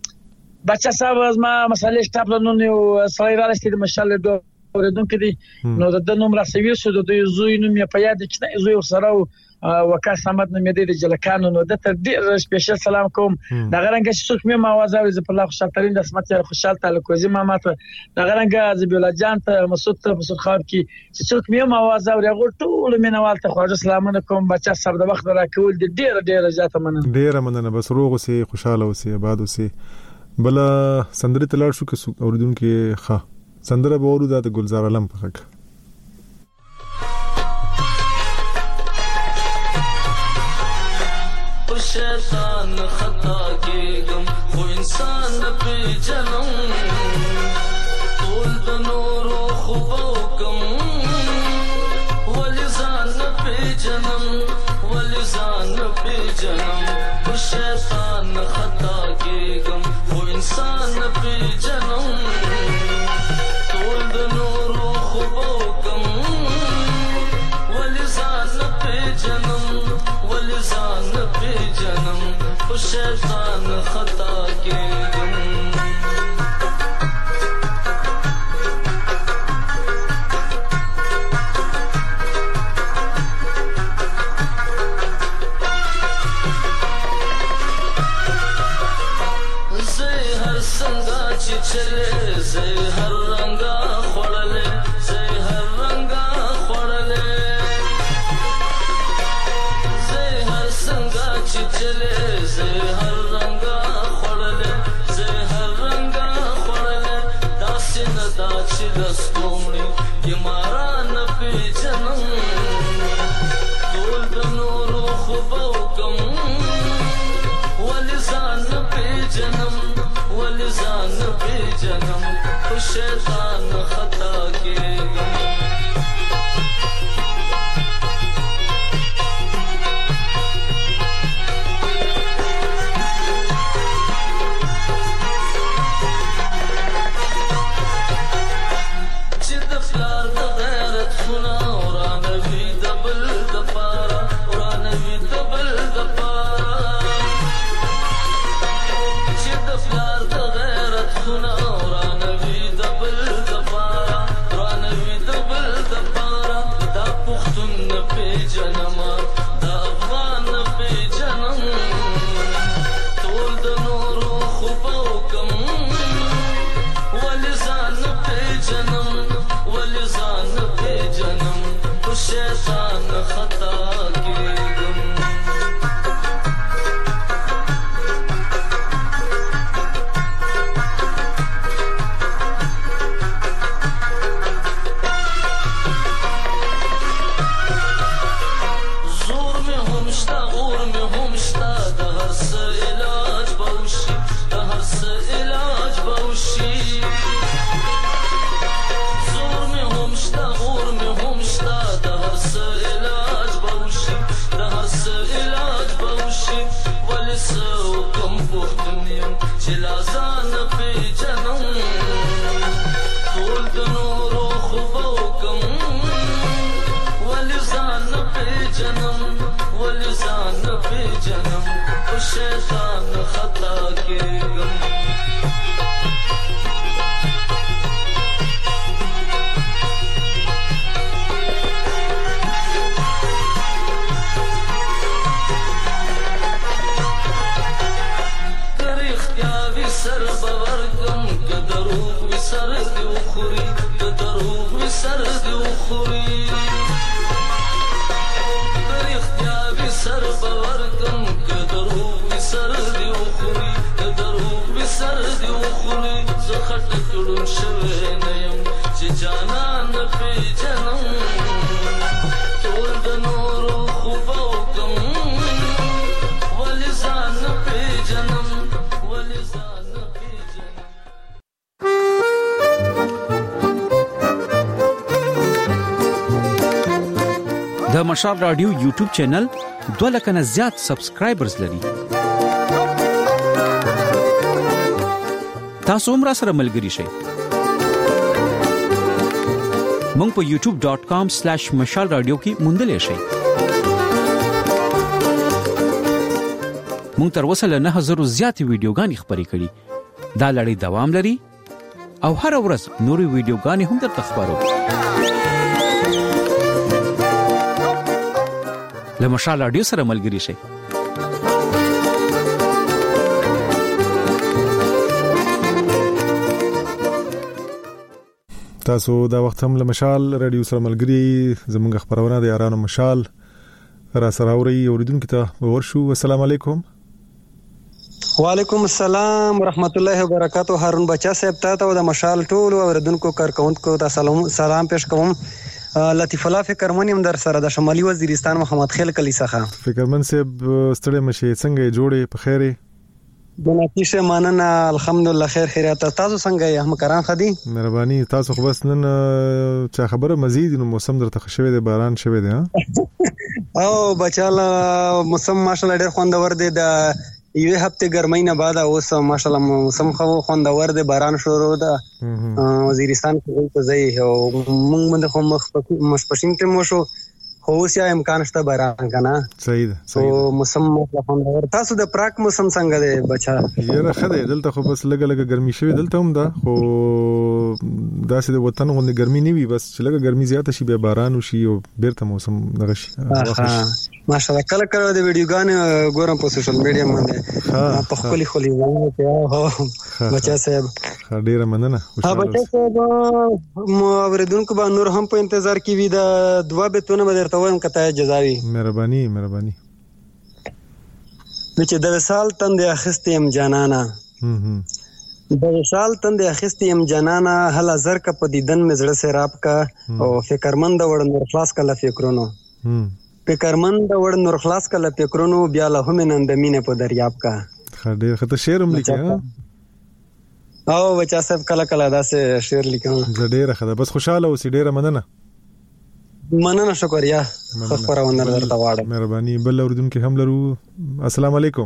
بچا صاحب ما مسالې شتاب نو نو سړی راځي د مشال دو ورېدونکو دي نو د نوم را سوي شو د زوی نوم یې په یاد کې زوی سره وکا سمات نه مې د جلکانو نو د تر ډیر سپیشل سلام کوم دا غرنګ چې څوک مې ما आवाज اوري په الله خوشالترین د اسمت یې خوشحال تعالی کوزي ما ماته دا غرنګ زبیلا جان ته مسعود ته مسعود خان کې چې څوک مې ما आवाज اوري غو ټول مینوال ته خواږه سلامونه کوم بچا سر د وخت راکول د ډیر ډیر زیاته مننه ډیر مننه بس روغ اوسې خوشاله اوسې آباد اوسې بل سندري تلل شو کې اوریدونکو ښه سندره به ورو د ګلزار علم په حق شیطان خطا کېږم خو انسان نه پېژنم ټول د نورو خوبه وکم ولې ځان نه پېژنم ولې ځان نه پېژنم خو شیطان خطا کېږم خو انسان نه پېژنم ټول د نورو خوبه وکم ولې ځان نه پېژنم ولې ځان نه پېژنم خو شیطان خطا کېږم چلے زه هر رنگا خوړلې زه هر رنگا خوړلې زه هر څنګه چې چلے زه هر رنگا خوړلې زه هر رنگا خوړلې داسې نه دا چې لستومړي یمارا نه پېژنم ټول د نورو خوبه وکم ولې ځان نه پېژنم ولې ځان نه پېژنم خو شیطان خطا کېږم چې د پلار د غیرت خونه ورانوي د بل دپاره ورانوي د بل دپاره چې د پلار د غیرت خونه ورانوي د بل دپاره ورانوي د بل دپاره دا پښتون نه پېژنم دا افغان نه پېژنم ټول د نورو خوبه وکم ولې ځان نه پېژنم ولې ځان نه پېژنم خو شیطان خطا کېږم زور مې هم شته غور مې هم شته د هر څه علاج به وشي د هر څه علاج به وشي زور مې هم شته غور مې هم شته د هر څه علاج به وشي د هر څه علاج به وشي ولې څه وکم پښتون یم چې لا ځان نه پېژنم ټول د نورو خوبه وکم ولې ځان نه پېژنم ولې ځان نه پېژنم خو شیطان خطا کېږم که رښتیا وي سر به ورکم که دروغ وي سر دې وخوري که دروغ وي سر دې وخوري که رښتیا وي سر به ورکم که دروغ وي سر دې وخوري که دروغ وي سر دې وخوري زه خټه کړون شوی نه یم چې جانان نه پېژنم ټول د نورو خوبه وکم ولې ځان نه پېژنم ولې ځان نه پېژنم د مشال رادیو یوټیوب چینل دوه لک نه زیات سبسکرایبرز لري. تاسو هم را سره ملګري شئ. مونږ په یوټیوب ډاٹ کام سلیش مشال رادیو کې موندلې شئ. مونږ تر اوسه له نه هزار زیاتې ویډیوګانې خپرې کړې. دا لړۍ دوام لري او هر ورځ نورې ویډیوګانې هم درته خپرو. له مشال رادیو سره ملګري شئ. تاسو دا وخت هم له مشال رادیو سره ملګري زموږ خبرونه د یارانو مشال را سره اوري اوریدونکو ته ورشو. السلام علیکم. وعلیکم السلام ورحمت الله وبرکاتہ. هارون بچا صاحب ته او د مشال ټول اوریدونکو کارکونکو ته سلام سلام پېښ کوم. لطیف الله فکرمن هم در سره د شمالي وزیرستان محمد خیل کلی څخه. فکرمن صاحب ستړي مشه څنګه جوړې په خیره؟ بناتي شه مننه الحمدلله خیر خیرات. تاسو څنګه یې هم کران خدي؟ مهرباني. تاسو خو بس نن چا خبره مزید نو موسم درته خوشوي دی باران شوی دی ها او بچاله موسم ماشاءالله ډېر خوندور دی. د یوه هفته ګرمۍ نه بعد اوس ماشاءالله موسم خو خوندور دی باران شروع ده وزیرستان کې په ځای او موږ باندې خو مخ مشپشین ته مو شو خو اوس یا امکان شته باران کنه. صحیح ده صحیح ده. موسم مطلب خوندور. تاسو د پراک موسم څنګه دی بچا؟ یاره خدای دلته خو بس لګه لګه ګرمي شوی دلته هم ده خو داسې د وطن غونډه ګرمي نه وي بس چې لګه ګرمي زیاته شي به باران وشي او بیرته موسم دغه شي. ماشاءالله کله کله د ویډیوګان ګورم په سوشل میډیا باندې په خولي خولي وایي بچا صاحب ډیره مننه. ها بچا صاحب مو اوریدونکو به نور هم په انتظار کې وي د دوا بیتونه به درته وایم کته جزاوي. مهرباني مهرباني. چې د وصال تند اخستیم جانانا د وصال تند اخستیم جانانا هل زر کا په دیدن مزړه سے راب کا او فکرمند وړ نور خلاص کله فکرونو فکرمند وړ نور خلاص کله فکرونو بیا له هم نند مینه په دریاب کا. خډیر خطر شعر هم لیکه او بچا صاحب کله کله داسې شعر لیکم. ډیره خدای بس خوشاله اوسې. ډیره مننه. مننه شکریا. خبرونه درته واړم. مهرباني. بل اوریدونکو هم لرو. السلام علیکم.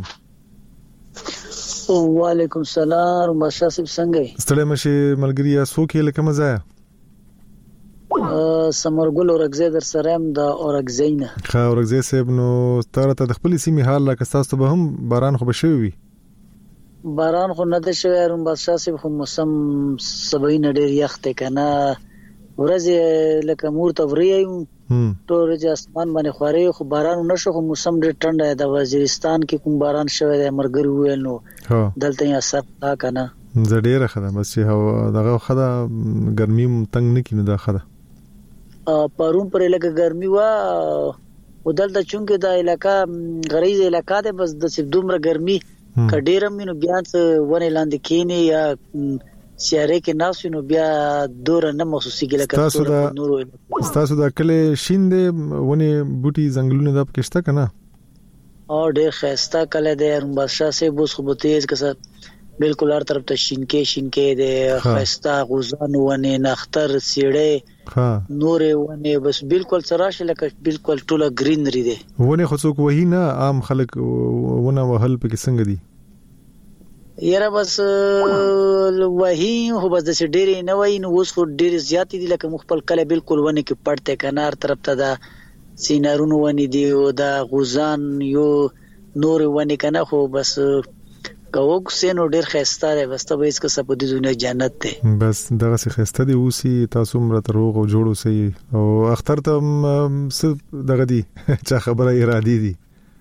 وعلیکم السلام. ماشا صاحب څنګه یې؟ ستړي مشه ملګری سوکې لکه مزه سمرګل اورګزې در سره هم د اورګزینه. ښه اورګزې صاحب نو ستاره ته د خپل سیمې حال لکه تاسو به هم باران خو بشوي وي؟ باران خو نه ده شوی روم بادشاه صاحب خو موسم سبای نه ډیر یخ ته کنه ورځ لکه مور ته وریایو ټول چې اسمان باندې خوري خو باران نشو خو موسم ډیر ټنډه د وزیرستان کې کوم باران شوی دی مرګر ویل نو دلته یې اثر تا کنه زړه خدای بس هوا دغه خدای ګرمي تنگ نه کینو دا خدای پرون پر لکه ګرمي وا ودلته چونکه دا علاقہ غریز علاقہ ده بس د دومره ګرمي کډیرم نو بیا ونه لاندې کینی یا سیاره کې ناس نو بیا دور نه محسوسي کې لکه تاسو دا تاسو دا کله شیندې ونه بوټي زنګلونه د پکشته کنه او ډېر خسته کله د ارم بادشاہ سے بوس خو تیز کسه بالکل هر طرف ته شینکې شینکې د خسته غوزان ونه نختر سیړې ها نور ونه بس بالکل سراشه لکه بالکل ټوله گرینری دی ونه خو څوک وਹੀ نه عام خلک ونه وهل پکې څنګه دي یاره بس وਹੀ هو بس د ډېرې نه وای نو اوس خو ډېر زیات دي لکه مخبل کله بالکل ونه کې پړته کنار طرف ته دا سینارونو ونی دی او دا غوزان یو نور ونی کنه خو بس کوګ سينو ډېر خسته دی بس ته به اس کا سپ د دنیا جنت ته بس دغه څه خسته دی اوسي تاسو مر تر روغ او جوړو سي او اختر ته دغه دی چا خبره ارادي دي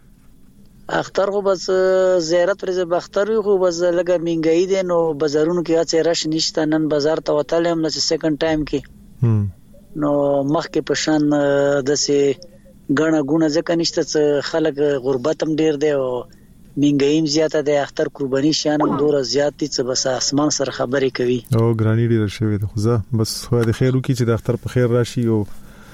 اختر خو بس زیارت پر بختر خو بس لګه منګای دي نو بازارونو کې اڅ رش نشته نن بازار ته وتلم نو سیکنډ ټایم کې نو مخکې په شان د سه غنا غونه ځکه نشته خلک غربت هم ډیر دی او منګایم زیاته د اختر قرباني شانم دوره زیات دي چې بس اسمان سره خبرې کوي او ګرانی ډیر شوی د خوځه بس خو د خیر وکي چې د اختر په خیر راشي او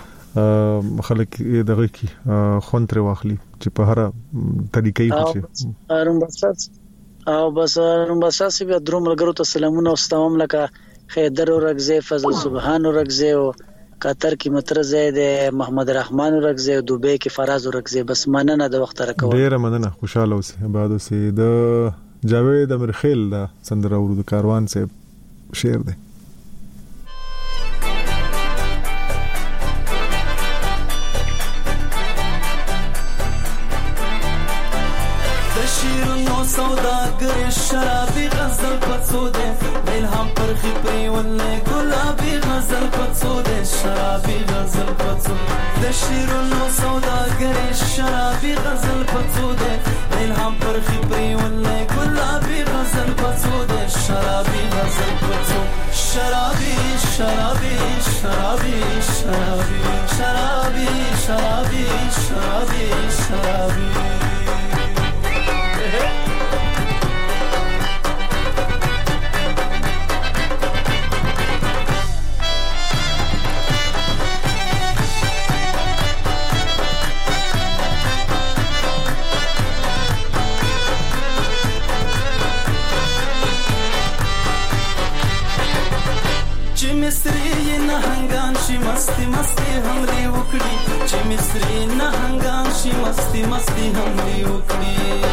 خلک دغه کی خونتر واخلي چې په هر طریقې پوښي اروم بس او بس اروم بس بیا دروم لګرو ته سلامونه واستوم لکه خیدر ورغزه فضل سبحان ورغزه او قطر کې متر زید محمد رحمان ورغزه او دوبه کې فراز ورغزه بس مننه د وخت راکو ډیر مننه خوشاله اوسه بعد اوسه د جاوید امرخیل د سندره ورو د کاروان سے شعر ده سوداگر شرابی غزل پڅوده الهام پر خپري ولې ګلابي غزل پڅوده شرابي غزل پڅوده د شیرونو سوداگر شرابي غزل پڅوده الهام پر خپري ولې ګلابي غزل پڅوده شرابي غزل پڅوده شرابي شرابي شرابي شرابي شرابي شرابي شرابي شرابي شي مستی مستی حملې وکړي چې مصری نهنګان شي مستی مستی حملې وکړي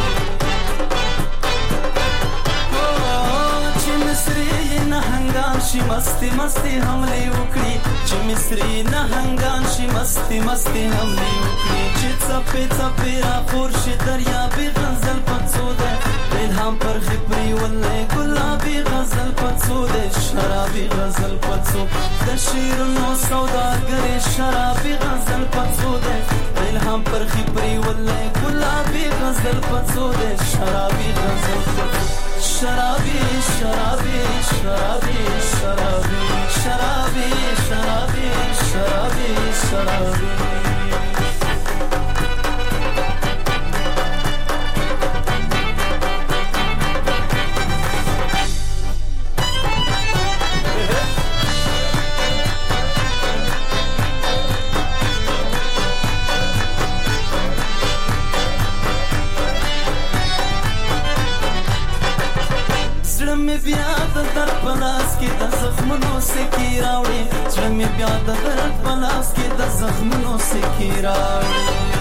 چې مصری نهنګان شي مستی مستی حملې وکړي چې مصری نهنګان شي مستی مستی حملې وکړي چې څپې څپې را خور شي دریابې غزل پڅو ده الهام پر خپري ولې ګلابي غزل پڅو ده شرابي غزل پڅو د شیرونو سوداګرې شرابي غزل پڅو ده الهام پر خپري ولې ګلابي غزل پڅو ده شرابي غزل پڅو شرابي شرابي شرابي شرابي شرابي شرابي شرابي شرابي بیا د در پلاس کې د زخمونو سکی راوړي چې مې بیا د در پلاس کې د زخمونو سکی راوړي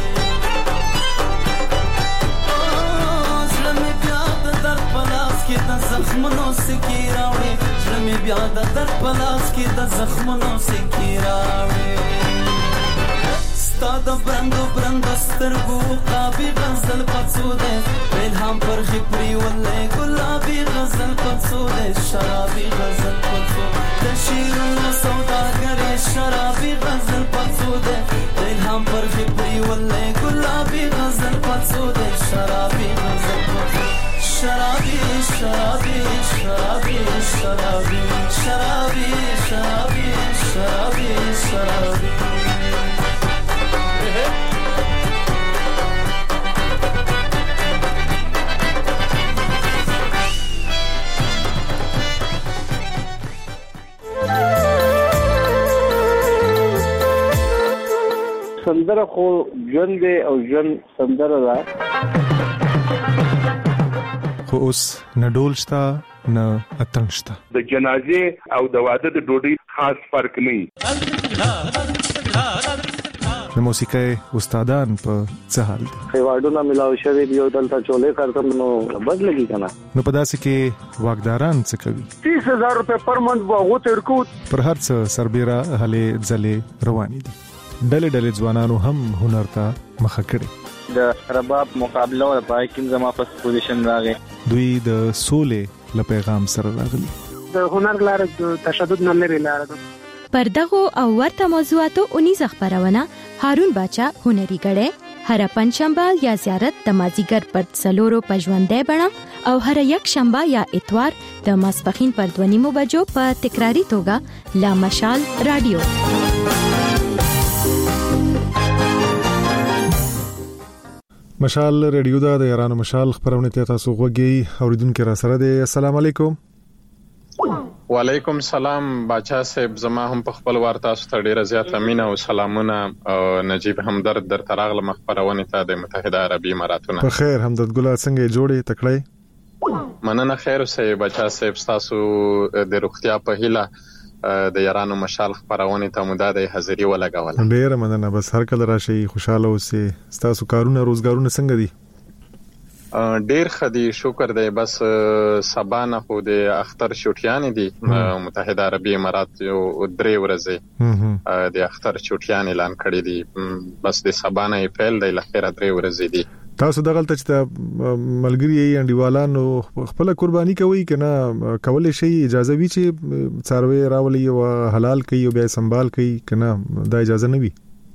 چې مې بیا د در پلاس کې د زخمونو سکی راوړي چې مې بیا د در پلاس کې د زخمونو سکی راوړي ستا د برندو برندو سترګو قابي غزل پڅو ده الهام پر خپري ولې ګلابي غزل پڅو ده شرابي غزل پڅو د شیرونو سوداګرې شرابي غزل پڅو ده الهام پر خپري ولې ګلابي غزل پڅو ده شرابي غزل پڅو شرابي شرابي شرابي شرابي شرابي شرابي شرابي شرابي سندره خو ژوند دی او ژوند سندره ده خو اوس نه ډول شته نه اتڼ شته د جنازې او د واده د ډوډۍ خاص فرق نه د موسیقۍ استادان په څه حال دي خیواډونه ملاو شوی دی او دلته چولې کارتم نو بد لګي کنه نو په داسې کې واګداران څه کوي تیس هزار روپے پر منټ واغو تیر کو پر هر څه سربېره هلې ځلې روانې دي ډلې ډلې ځوانانو هم هنر ته مخه کړي د رباب مقابله او پای کې زما په پوزیشن راغی دوی د سولې له پیغام سره راغلي د هنر لاره د تشدد نه لري لاره ده پر دغه او ورته موضوعاتو اونیز خبرونه هارون باچا هنري غړې هر پنځشنبه یا زیارت د مازیګر پر څلورو پژوندې بڼه او هر یک شنبه یا اتوار د ماسپخین پر دونیمو بجو په تکراری توګه لا مشال رادیو مشال ریډیو دا د ایران مشال خبرونه ته تاسو غوږی اوریدونکو را سره دی السلام علیکم وعلیکم سلام باچا صاحب زما هم په خپل وار تاسو ته ډیره زیاته مینه او سلامونه او نجیب همدرد در تراغله مخبرونه ته د متحده عربی اماراتونه په خیر همدرد ګل څنګه جوړې تکړه مننه خیر اوسې باچا صاحب تاسو د روغتیا په هیله د یارانو مشال خبرونه ته مودا د حاضری ولګول ډیره مننه بس هر کله راشي خوشاله اوسې تاسو کارونه روزګارونه څنګه دي ډیر خدي شکر دی بس سبانه خو د اختر شوټیان دي متحده عربی امارات یو درې ورځې د اختر شوټیان اعلان کړی دي بس د سبانه اپریل د لخره درې ورځې دي تاسو دغه ته چې ملګری یې انډیوالانو خپل قرباني کوي کنه کولای شي اجازه وی چې څاروي راولي او حلال کوي او بیا سنبال کوي کنه دا اجازه نه وي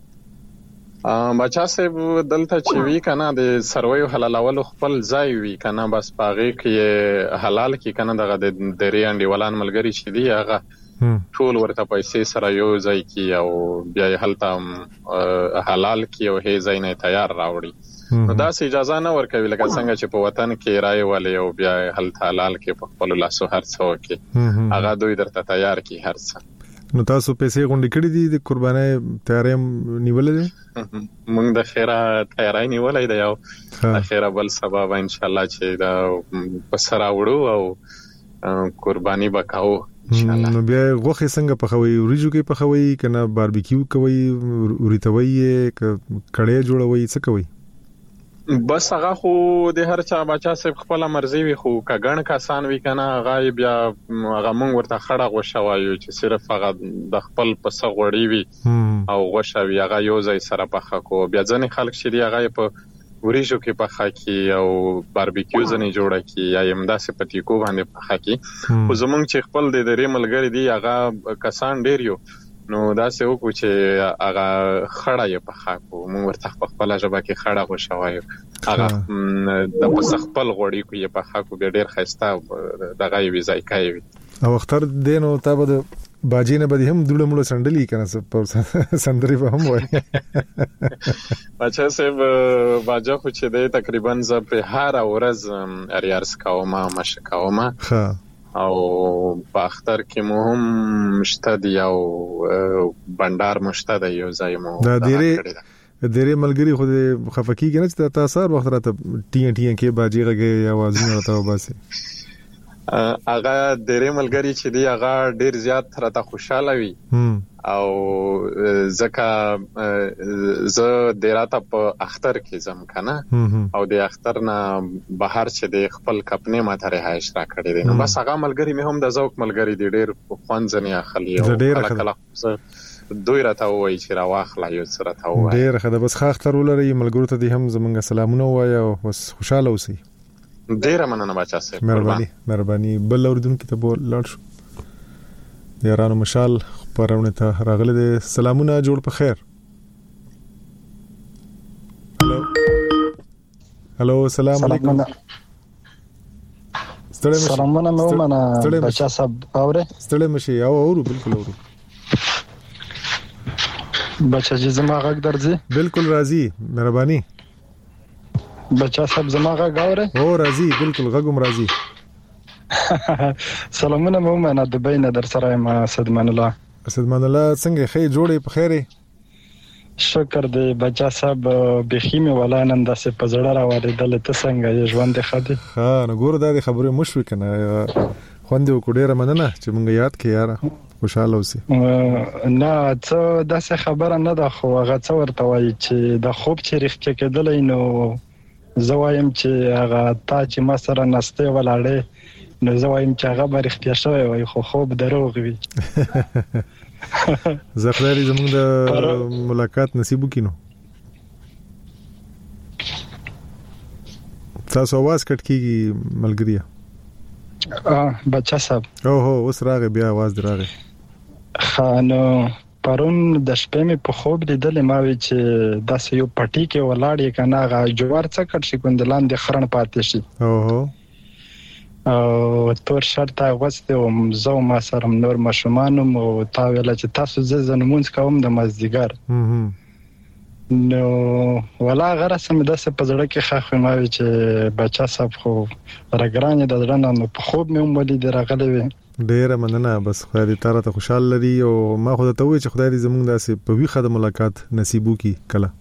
بچا صاحب دلته چې وی کنه د سروي حلالول خپل ځای وی کنه بس پاغه کې حلال کې کنه دغه د درې انډیوالان ملګری چې دی هغه ټول ورته پیسې سره یو ځای کې او بیا هلته حلال کې او هي ځای نه تیار راوړي نو دا سه اجازه نه ورکوي لکه څنګه چې په وطن کې رای والي او بیا هلته حلال کې په خپل لاسو هر څه وکي هغه دوی درته تیار کی هر څه نو تاسو پیسې غونډې کړې دي د قربانۍ تیارې نیولې موږ د خیره تیارای نیولې ده یو د خیره بل سبب ان شاء الله چې دا پسرا وړو او قرباني وکاو ان شاء الله. نو بیا غوخه څنګه پخوي؟ وریجو کې پخوي کنه باربیکیو کوي وریتوي کړه جوړوي څه کوي؟ بس هغه خو د هر چا بچا صاحب خپل مرزي وي خو کګن کسان وی کنه هغه بیا هغه مونږ ورته خړه غوښه وایو چې صرف هغه د خپل پسه غوړی وي او غوښه وی هغه یو ځای سره پخه کو. بیا ځنې خلک چې دی هغه په وریجو کې پخه کی او باربیکیو ځنې جوړه کی یا یمدا سپتی کو باندې پخه کی. خو زمونږ چې خپل د درې ملګری دی هغه کسان ډیر یو نو دا څه وکړو چې هغه خړه یې پخه کو. مونږ ورته خپل ژبه کې خړه غوښه وایو. هغه د پس خپل غوړی کو یې پخه کو بیا ډیر خسته دغه وی ذایقه وي. او اختر دینو تابه د باجینه به هم دړه مړه سندلی کنه په سندري به هم وای. بچا صاحب باجا خو چې دی تقریبا ز په هر ورځ اریارس کومه مشه کومه او په اختر کې مو هم مشته دی او بندر مشته دی یو ځای مو دا ډېرې ډېرې ملګری خو د خفقي کې نه چې تاسو هر وخت راته ټین ټین کې باجی غږی یا आवाजونه راته وباسي. هغه ډېرې ملګری چې دی هغه ډېر زیات راته خوشاله وي او ځکه زه د راته په اختر کې زم کنه او د اختر نه بهر چې د خپل کپنې ماته رهایش را کړی دی. نو بس هغه ملګری مې هم د ذوق ملګری دی ډېر خوانځنی اخلي او کله کله دوی راته وایي چې راواخلا یو څه راته وایي. ډېر ښه ده. بس ښه اختر ولرئ ملګرو ته دې هم زمونږ سلامونه ووایه او بس خوشاله اوسئ. ډیره مننه بچا صاحب. مهرباني مهرباني. بل اوردونکو ته بول لاړ شو. یارانو مشال خبرونه ته راغله دي. سلامونه جوړ په خیر. هلو هلو السلام علیکم. سلامونه مو منه بچا صاحب اوره ستړي مشي او اورو بالکل اورو بچا چې زما غږ درځي بالکل راضي. مهرباني بچا صاحب زما غږ اوره او راضي بالکل غږم راضي. سلامونه مو منه د بین در سره ما صدمان الله. صدمان الله څنګه خې جوړې په خیره؟ شکر دې بچا صاحب بخیم ولا نن داسې پزړه راوړېدل ته څنګه ژوند خدي؟ ها نو ګور دا خبره مشوي کنه خوندې وکړې مننه چې مونږ یاد کې یاره خوشاله اوسې. نه څه داسې خبره نه ده خو هغه څه ورته وایي چې د خوب چې رښتیا کېدلې نو زه وایم چې هغه تا چې ما سره نسته ولاړې نو زه وایم چې هغه به رښتیا شوی وای خو خوب دروغ وي. زه خدای زموږ د ملاقات نصیب وکینو. تاسو आवाज کټ کیږي ملګریا. اه بچا صاحب او هو اوس راغی بیا आवाज دراغی. خانو پرون د شپې مې په خوب لیدل ما وی چې داسې یو پټی کې ولاړې کنه غا جوار څه کټ شي کوندلان د خرن پاتې شي. اوه او تور شرط غوسته او زو ما سره نور مشمانم او تا ویل چې تاسو ز زنمونځ کوم د مزدګر نو ولا غره سم داسې په زړه کې خاخ ما وی چې بچا صاحب خو راګرانه د ځړنه نو په خوب مې هم ولې درغلې وي. ډیره مننه. بس خدای دې تاره ته خوشاله لري او ما خو ته وی چې خدای دې زمونږ داسې په وی خدای ملاقات نصیبو کی کله.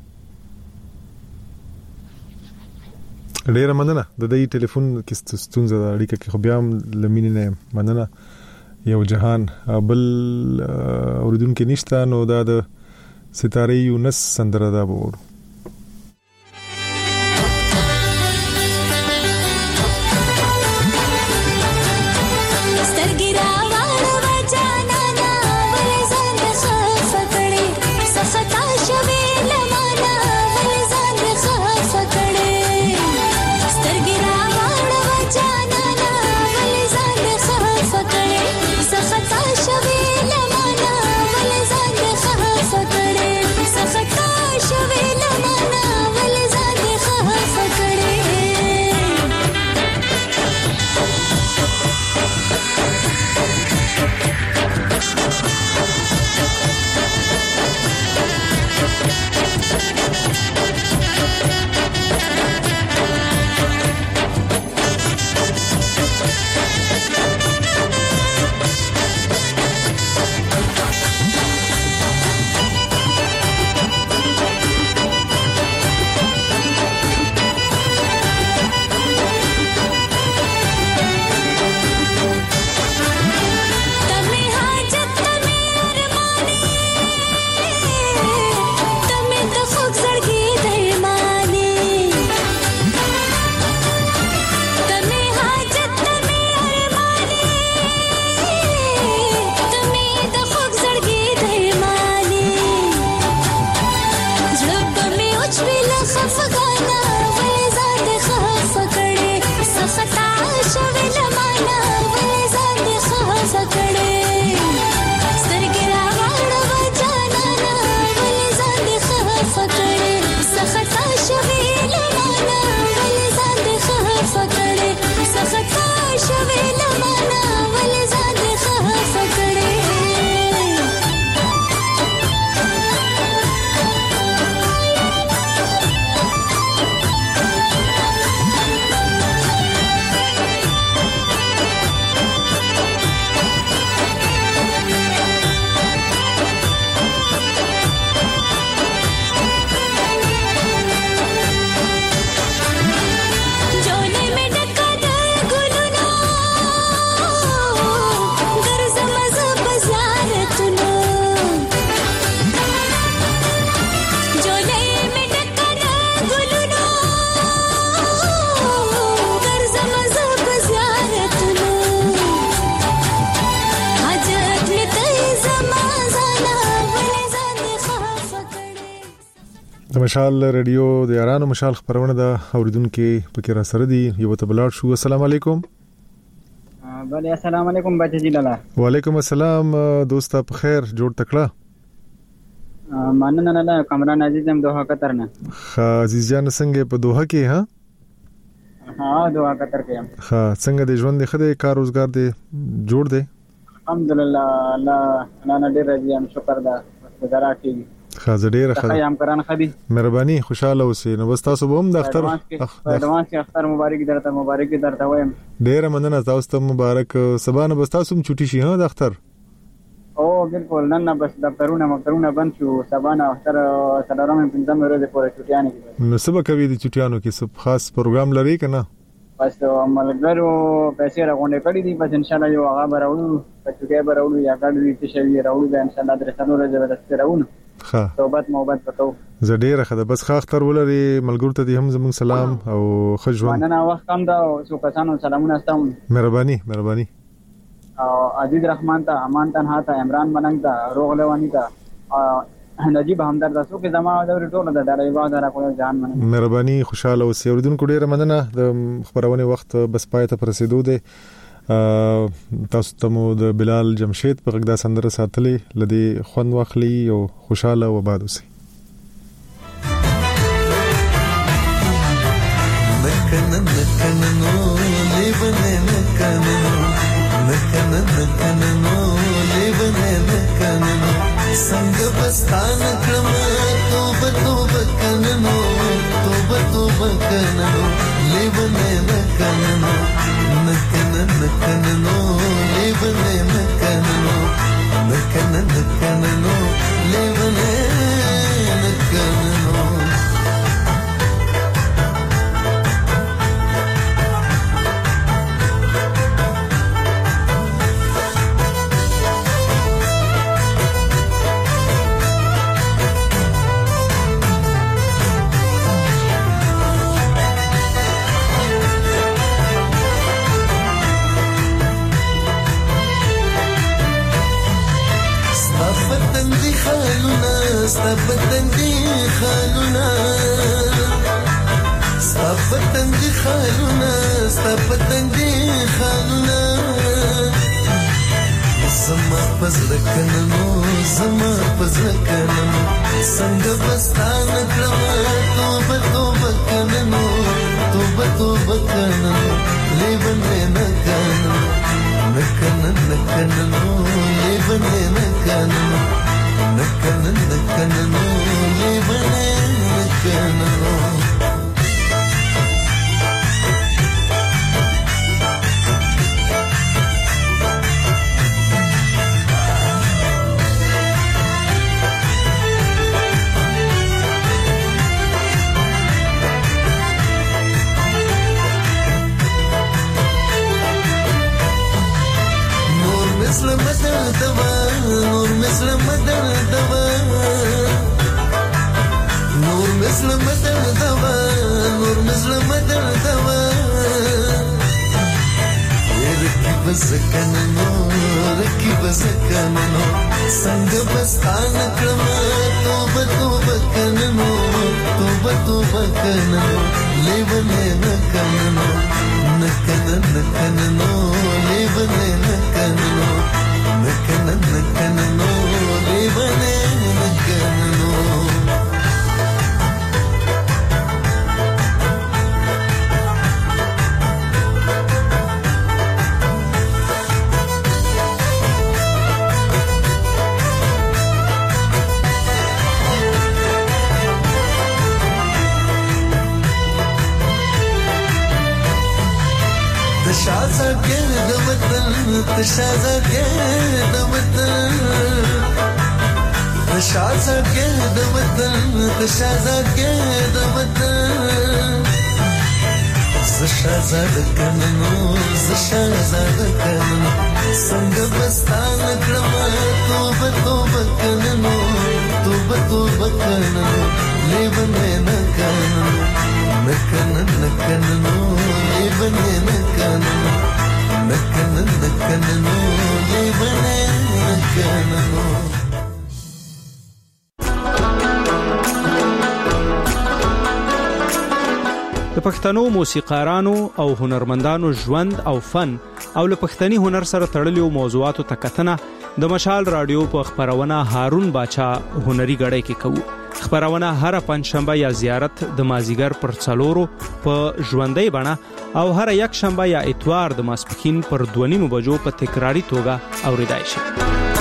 ډیره مننه. د دې ټلیفون کې ستونزه ده اړیکه کې خو بیا لمینې نه مننه. یو جهان بل اوریدونکو نشته نو دا د ستاره یونس سندره دا وره. شوی مشال رادیو د یارانو مشال خبرونه د اوریدونکو پکې را سره دي. یو ته بلار شو. السلام علیکم. بله السلام علیکم بچی جی لاله. وعلیکم السلام دوستا په خیر جوړ تکړه. مننه نه کامران عزیز هم دوحه قطر نه. ها عزیز جان څنګه په دوحه کې ها؟ ها دوحه قطر کې هم. ها څنګه د ژوند د خدای کار روزګار دی جوړ دی؟ الحمدلله الله انا ډیر راضي ام شکر ده گزاره کوي. خازه ډیره ښه خیام کران خدي مهرباني خوشاله اوسئ. نو بس تاسو به هم د اختر اډوانس کې اختر مبارک درته مبارک درته وایم. ډیره مننه تاسو ته مبارک. سبا نه بس تاسو هم چټي شي ها د اختر؟ او بالکل نن نه بس دفترونه مکتبونه بند شو. سبا نه اختر سلام پنځم ورځې پورې چټیانه کې. نو سبا کوي د چټیانو کې څه خاص پروګرام لري کنه؟ بس ملګرو پیسې راغونډې کړې دي بس ان شاء الله یو هغه براوړو چټي براوړو یا ګډوي چې شوی راوړو ان شاء الله درته نور زبردست راوړو. ها توبت محبت پتو زډیره خده بس خاطر ولري ملګرو ته هم زمون سلام او خجوان. مننه وخت کم دا سو کسانو سلامونه استم. مهرباني مهرباني. او عزیز رحمان ته امان تنها ته عمران مننګ ته روغ لوانی ته نجیب همدرد تاسو کې زما د ټولو د ډارې واده را کوم ځان مننه. مهرباني خوشاله اوسئ. اوریدونکو ډیره مننه. د خبرونه وخت بس پای ته رسیدو دی. تاسو ته مو د بلال جمشید په غږ د سندره ساتلې لدی خوند واخلي او خوشاله و باد اوسئ. نکن نکن نو لیبنه نکن نو نکن نکن نو لیبنه نکن نو څنګه بستان کړم توب توب کننو توب توب کننو لیبنه نکن نو نکن نکن نو لیبنه نکن نو نکن نکن نو لیبنه نکن نو ستبتن دي خالونا ستبتن دي خالونا ستبتن دي خالونا زما پزلکنو زما پزلکنو څنګه بستان کړم توب توب کننو توب توب کننو لیبنه نکنو نکن نکنو لیبنه نکنو نکن نکن نو لیبنه نکن نو نور مثل مدر دوا نور مثل مدر دوا نور مثل مدر دوا نور مثل مدر دوا رکی بزکننو رکی بزکننو څنګه بستان کړم توب توب کننو توب توب کننو لیبنه نکننو نکن نکننو لیبنه نکننو نکن نکننو لیبنه نکننو تشازګه د وطن تشازګه د وطن تشازګه د وطن تشازګه د وطن زشازاد کننو زشازاد کننو څنګه بستان کړم توب توب کننو توب توب کننو لیبنه نکننو نکن نکننو لیبنه نکننو نکن نکننو لیبنه نکننو د پښتنو موسیقارانو او هنرمندانو ژوند او فن او له پښتني هنر سره تړلو موضوعاتو ته کتنه د مشال رادیو په خبرونه هارون باچا هنري غړی کې کوو. خبرونه هر پنځشنبه یا زیارت د مازیګر پر څلورو په ژوندۍ بڼه او هر یک شنبه یا اتوار د ماسپښین پر دوه نیمو بجو په تکراری توګه اوریدای شي.